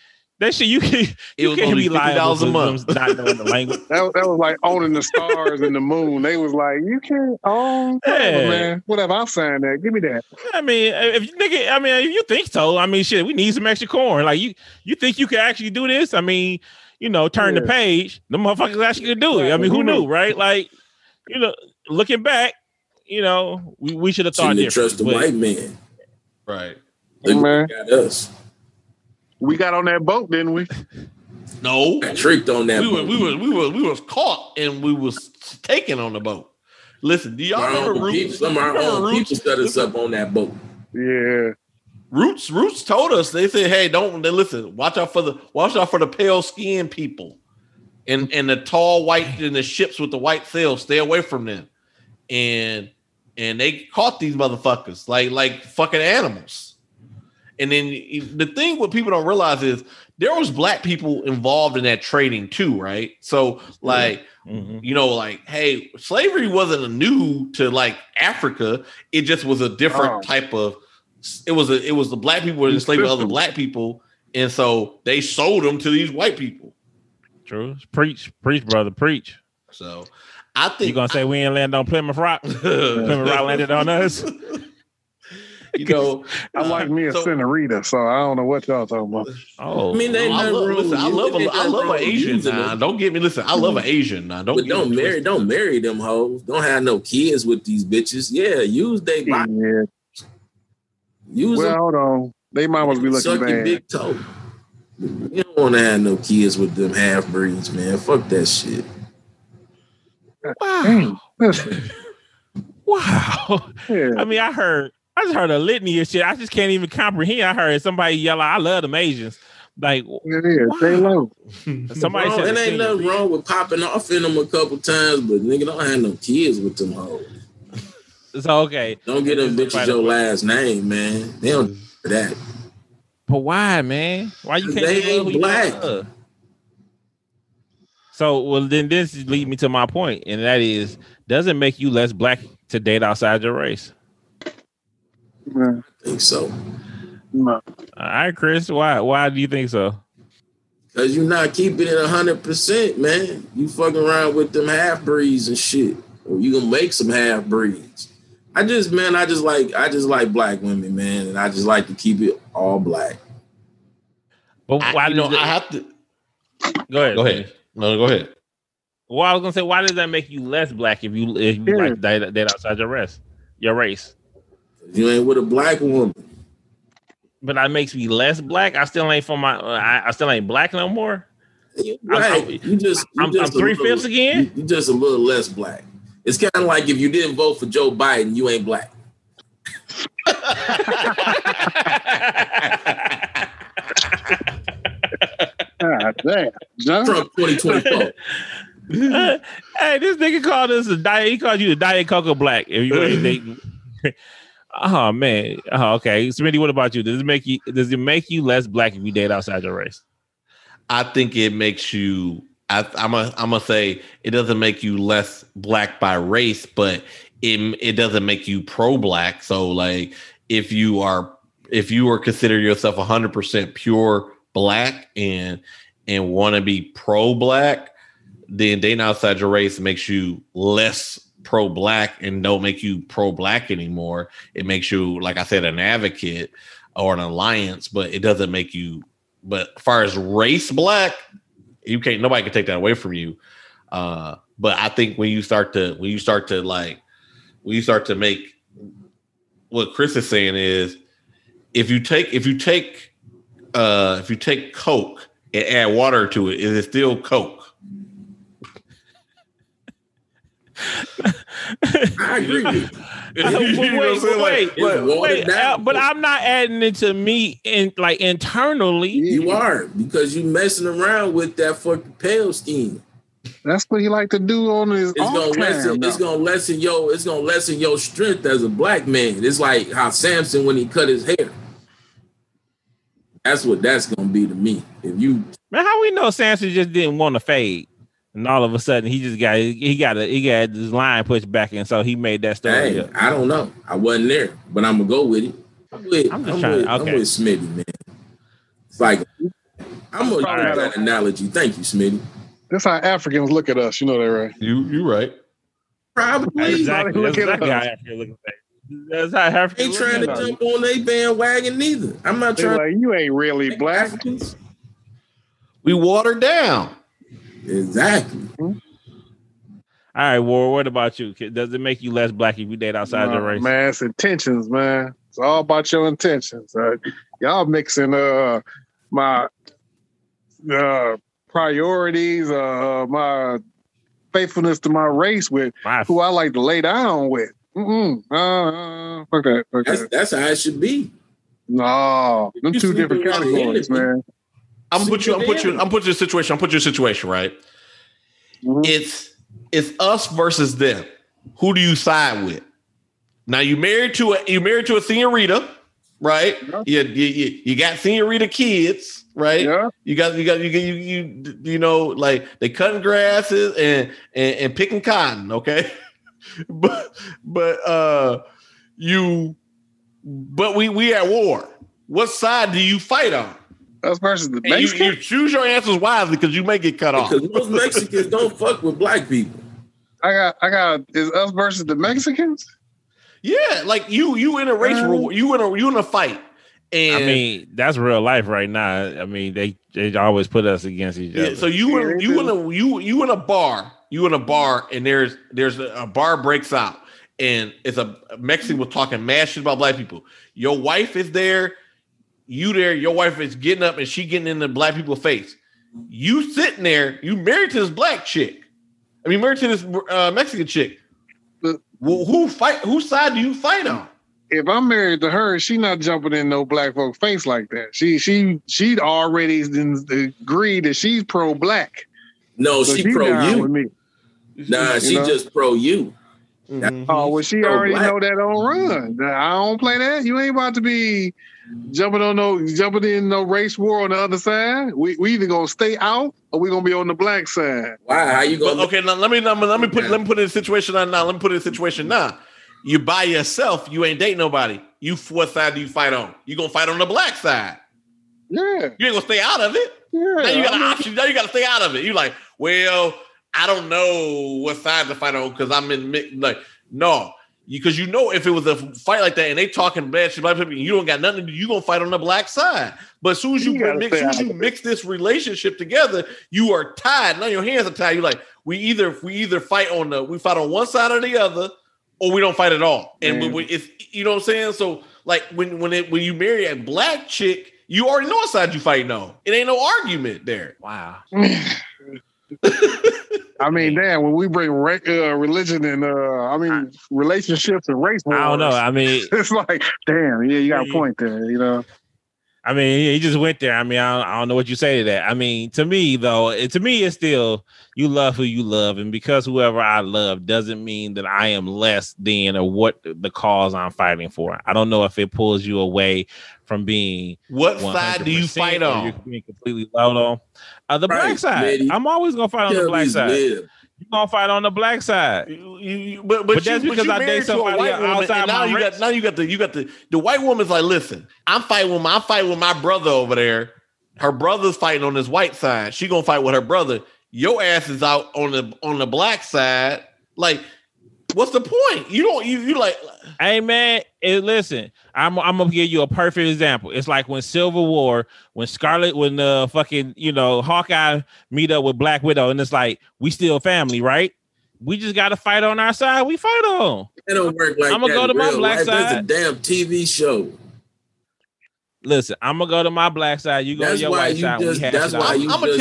That shit, you can't be liable $50 a month. not knowing the language. That was like owning the stars and the moon. They was like, you can't own whatever, man. Whatever, I'll sign that. Give me that. I mean, if you think so, I mean, shit, we need some extra corn. Like you think you can actually do this? I mean, turn the page. The motherfuckers actually could do it. I mean, who knew, right? Like, looking back, we should have thought different. Trust the white man, right? Man. Got us. We got on that boat, didn't we? No, got tricked on that. We was caught and we was taken on the boat. Listen, do y'all remember Roots? Some of our own people set us up on that boat. Yeah. Roots told us, they said, hey, listen, watch out for the pale skinned people and the tall white and the ships with the white sails. Stay away from them. And they caught these motherfuckers like fucking animals. And then the thing what people don't realize is there was black people involved in that trading too, right? So like, hey, slavery wasn't new to like Africa. It just was a different type of. It was the black people were enslaved with other black people, and so they sold them to these white people. True, preach, brother, preach. So I think you gonna say we ain't land on Plymouth Rock? Plymouth Rock landed on us. I like me a senorita, so I don't know what y'all talking about. Oh, I mean, I love an Asian. Nah, don't get me. Listen, I love an Asian. Nah, don't marry them hoes. Don't have no kids with these bitches. Yeah, use they body. Yeah. Use them. Hold on. They mamas be looking Suck bad. your big toe. You don't want to have no kids with them half breeds, man. Fuck that shit. Wow. Listen. Wow. Yeah. I mean, I just heard a litany of shit. I just can't even comprehend. I heard somebody yell, "I love them Asians." Like, stay low. Somebody said it ain't nothing wrong with popping off in them a couple times, but nigga don't have no kids with them hoes. So okay, don't get them bitches your last name, man. They don't do that. But why, man? Why you can't? They ain't black. So well, then this leads me to my point, and that is, does it make you less black to date outside your race? I think so. No. All right, Chris. Why do you think so? Because you're not keeping it 100%, man. You fucking around with them half breeds and shit, or you gonna make some half breeds. I just like black women, man, and I just like to keep it all black. But why I have to go ahead. Go ahead. No, go ahead. Well, I was gonna say, why does that make you less black if you like that outside your race? You ain't with a black woman. But that makes me less black. I still ain't I still ain't black no more. Right. I'm 3/5 again. You just a little less black. It's kind of like if you didn't vote for Joe Biden, you ain't black. God damn. Trump 2024. Hey, this nigga called us a diet. He called you the Diet Cocoa Black. If you ain't dating. Oh man. Oh, okay. Smitty, what about you? Does it make you less black if you date outside your race? I think it makes you. I'm gonna say it doesn't make you less black by race, but it doesn't make you pro-black. So like if you are consider yourself 100% pure black and want to be pro-black, then dating outside your race makes you less pro-black and don't make you pro-black anymore. It makes you, like I said, an advocate or an alliance, but it doesn't make you. But as far as race black, nobody can take that away from you. But I think when you start to make what Chris is saying is if you take Coke and add water to it, is it still Coke? I agree with you. Wait, but I'm not adding it to me internally. You are, because you messing around with that fucking pale skin. That's what he like to do on his off time. It's gonna lessen your strength as a black man. It's like how Samson when he cut his hair. That's what that's gonna be to me. If you man, how we know Samson just didn't want to fade? And all of a sudden, he got his line pushed back, and so he made that story. Hey, I don't know. I wasn't there, but I'm gonna go with it. I'm with Smitty, man. It's like I'm gonna use that analogy. Thank you, Smitty. That's how Africans look at us. You know that, right? You right. Probably. Exactly. That's exactly how Africa looking at it. That's how Africa Ain't trying to jump on their bandwagon neither. I'm not trying. Like, you ain't really black. Africans. We watered down. Exactly. All right, War. What about you? Does it make you less black if you date outside your race? Man, it's intentions, man. It's all about your intentions. Y'all mixing my priorities, my faithfulness to my race with who I like to lay down with. Fuck that. That's how it should be. No, them two different categories, man. I'm put you in a situation. I'm put you in a situation, right? Mm-hmm. It's us versus them. Who do you side with? Now you married to a senorita, right? Yeah. You got senorita kids, right? Yeah. You know, like they cutting grasses and picking cotton, okay? but we at war. What side do you fight on? Us versus the Mexicans. You choose your answers wisely because you may get cut off. Because most Mexicans don't fuck with black people. I got is us versus the Mexicans? Yeah, like you in a race war, you in a fight. And I mean, that's real life right now. I mean, they always put us against each other. So you in a bar, and there's a bar breaks out, and it's a Mexican was talking mad shit about black people. Your wife is there, you there. Your wife is getting up and she getting in the black people's face. You sitting there, you married to this black chick. I mean, married to this Mexican chick. Whose side do you fight on? If I'm married to her, she not jumping in no black folk face like that. She'd already agreed that she's pro-black. No, so she pro you. With me. Nah, she just pro you. Mm-hmm. Oh, well, she already know that don't run. I don't play that. You ain't about to be jumping in no race war on the other side. We either gonna stay out or we gonna be on the black side. Why? How you gonna? Okay, now let me put it in a situation now. Let me put it in a situation now. You by yourself. You ain't dating nobody. What side do you fight on? You gonna fight on the black side? Yeah. You ain't gonna stay out of it. Yeah. Now you got an option. Now you got to stay out of it. You like, well, I don't know what side to fight on because I'm in like no. Because you know if it was a fight like that and they talking bad shit about people, you don't got nothing to do, you gonna fight on the black side. But as soon as you mix this relationship together, you are tied. Now your hands are tied. You're like, we either fight on one side or the other, or we don't fight at all. And it's you know what I'm saying? So like when you marry a black chick, you already know what side you fighting on. It ain't no argument there. Wow. I mean, damn, when we bring religion and relationships and race wars, I don't know. I mean, it's like, damn, yeah, you got a point there, you know. I mean, he just went there. I mean, I don't know what you say to that. I mean, to me, though, it's still you love who you love. And because whoever I love doesn't mean that I am less than or what the cause I'm fighting for. I don't know if it pulls you away from being what side do you fight on? You're being completely loud on the black side. I'm always gonna fight on the black side. You're gonna fight on the black side. But that's because I date somebody outside my race. Now you got the white woman's like, listen, I'm fighting with my brother over there. Her brother's fighting on this white side. She gonna fight with her brother. Your ass is out on the black side. Like, what's the point? You like, hey man, listen, I'm gonna give you a perfect example. It's like when Civil War, when fucking Hawkeye meet up with Black Widow, and it's like we still family, right? We just gotta fight on our side. We fight on. It don't work like that. I'm gonna go to my black side. That's a damn TV show. Listen, I'm gonna go to my black side. You go to your white side. That's why I'm gonna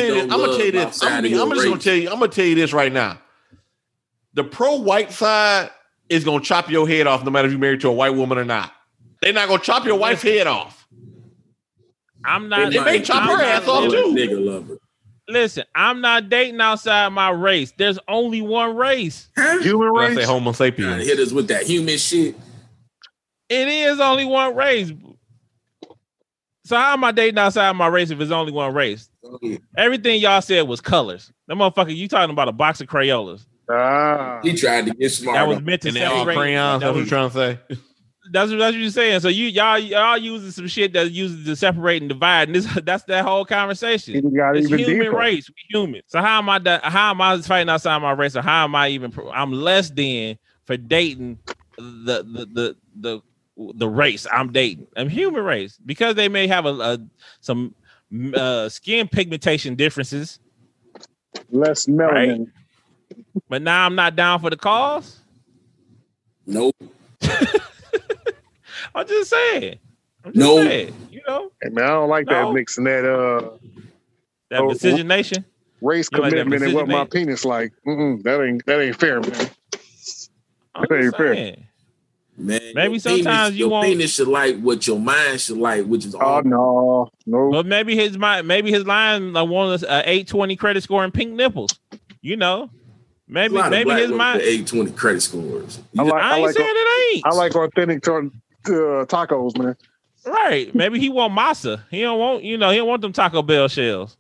tell you this right now. The pro-white side is going to chop your head off no matter if you're married to a white woman or not. They're not going to chop your wife's head off. I'm not. They may chop her ass off too. Nigga lover. Listen, I'm not dating outside my race. There's only one race. Human race? I say Homo sapiens. Hit us with that human shit. It is only one race. So how am I dating outside my race if it's only one race? Okay. Everything y'all said was colors. That motherfucker, you talking about a box of Crayolas. He tried to get smart. That was meant to separate crayons. That's what you're trying to say. That's what you're saying. So y'all using some shit that uses to separate and divide, and that's that whole conversation. It's human deeper. Race. We human. So how am I fighting outside my race, or how am I even? I'm less than for dating the race I'm dating. I'm human race because they may have some skin pigmentation differences, less melanin. Right? But now I'm not down for the cause. Nope. I'm just saying. Saying, you know. Hey, man, I don't like that mixing that decisionation. Race commitment like and what my penis like. That ain't fair, man. That ain't fair. Man, maybe sometimes your penis should like what your mind should like, which is no. But maybe his line wants an 820 credit score and pink nipples. You know. Maybe his mind 820 credit scores. I ain't saying it ain't. I like authentic tacos, man. Right. Maybe he want masa. He don't want them Taco Bell shells.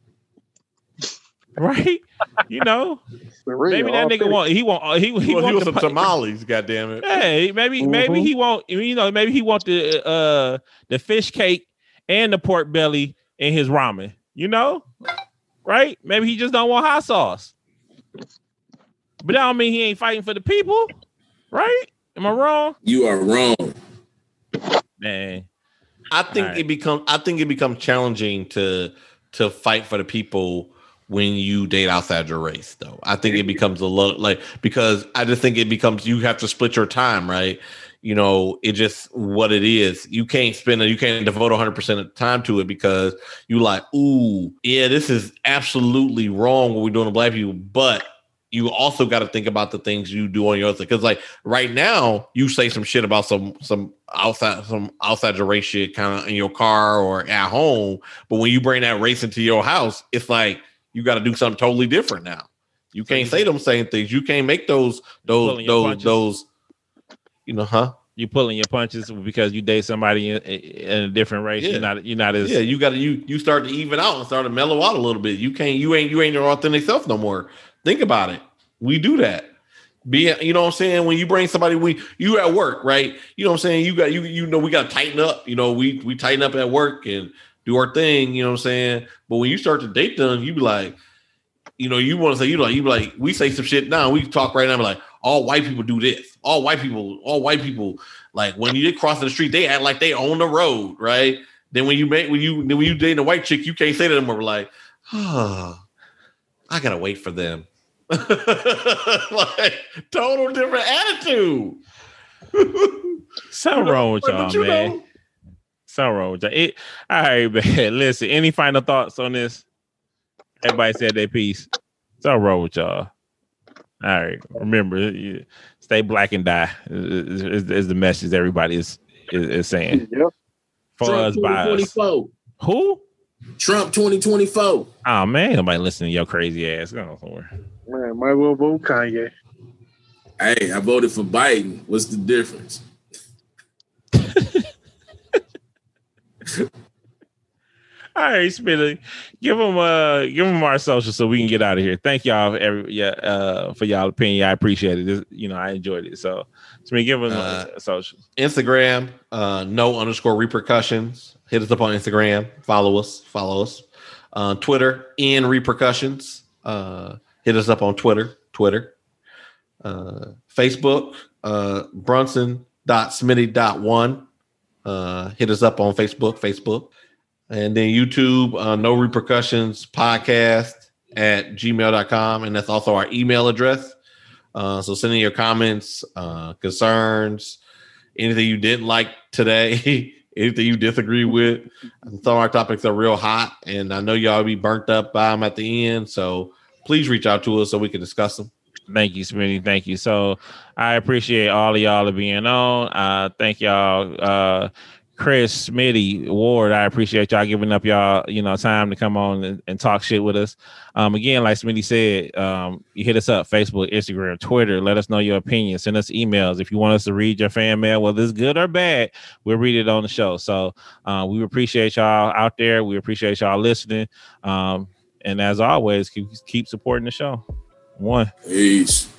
Right? You know. Maybe that nigga want some tamales, goddamn it. Hey, maybe he want maybe he want the fish cake and the pork belly in his ramen, you know? Right? Maybe he just don't want hot sauce. But that don't mean he ain't fighting for the people, right? Am I wrong? You are wrong, man. I think it becomes challenging to fight for the people when you date outside your race, though. I think it becomes a lot because I just think it becomes you have to split your time, right? You know, it just what it is. You can't devote 100% of the time to it because you like, ooh, yeah, this is absolutely wrong what we're doing to black people, but you also got to think about the things you do on your own. Because like right now, you say some shit about some outside your race shit kind of in your car or at home. But when you bring that race into your house, it's like you got to do something totally different now. You can't say them same things. You can't make those. You know, huh? You pulling your punches because you date somebody in a different race. Yeah. You're not as you got to you start to even out and start to mellow out a little bit. You ain't your authentic self no more. Think about it. We do that. You know what I'm saying? When you bring somebody, you at work, right? You know what I'm saying? We got to tighten up. You know, we tighten up at work and do our thing. You know what I'm saying? But when you start to date them, you be like, you know, you want to say, you be like, we say some shit now. We talk right now, be like, all white people do this. All white people, like when you cross the street, they act like they own the road, right? Then when you date a white chick, you can't say to them, we're like, oh, I gotta wait for them. Like total different attitude. Something wrong with y'all, man. Something wrong with y'all. All right, man. Listen, any final thoughts on this? Everybody said their piece. Something wrong with y'all. All right. Remember, stay black and die is the message everybody is saying. Yep. For us, by us. Who? Trump 2024. Oh man, nobody listening to your crazy ass. Go on somewhere. Man, might well vote Kanye. Hey, I voted for Biden. What's the difference? All right, Spinner, give them our social so we can get out of here. Thank y'all for y'all opinion. I appreciate it. I enjoyed it. So, give them social. Instagram, no_repercussions. Hit us up on Instagram. Follow us. Twitter, in repercussions. Hit us up on Twitter. Facebook, Brunson.smitty.1. Hit us up on Facebook. And then YouTube, No Repercussions Podcast at gmail.com. And that's also our email address. So send in your comments, concerns, anything you didn't like today, anything you disagree with. Some of our topics are real hot, and I know y'all be burnt up by them at the end. So please reach out to us so we can discuss them. Thank you, Smitty. Thank you. So I appreciate all of y'all being on. Thank y'all. Chris, Smitty, Ward, I appreciate y'all giving up y'all, time to come on and talk shit with us. Again, like Smitty said, you hit us up, Facebook, Instagram, Twitter. Let us know your opinion. Send us emails. If you want us to read your fan mail, whether it's good or bad, we'll read it on the show. So we appreciate y'all out there. We appreciate y'all listening. And as always, keep supporting the show. One. Peace.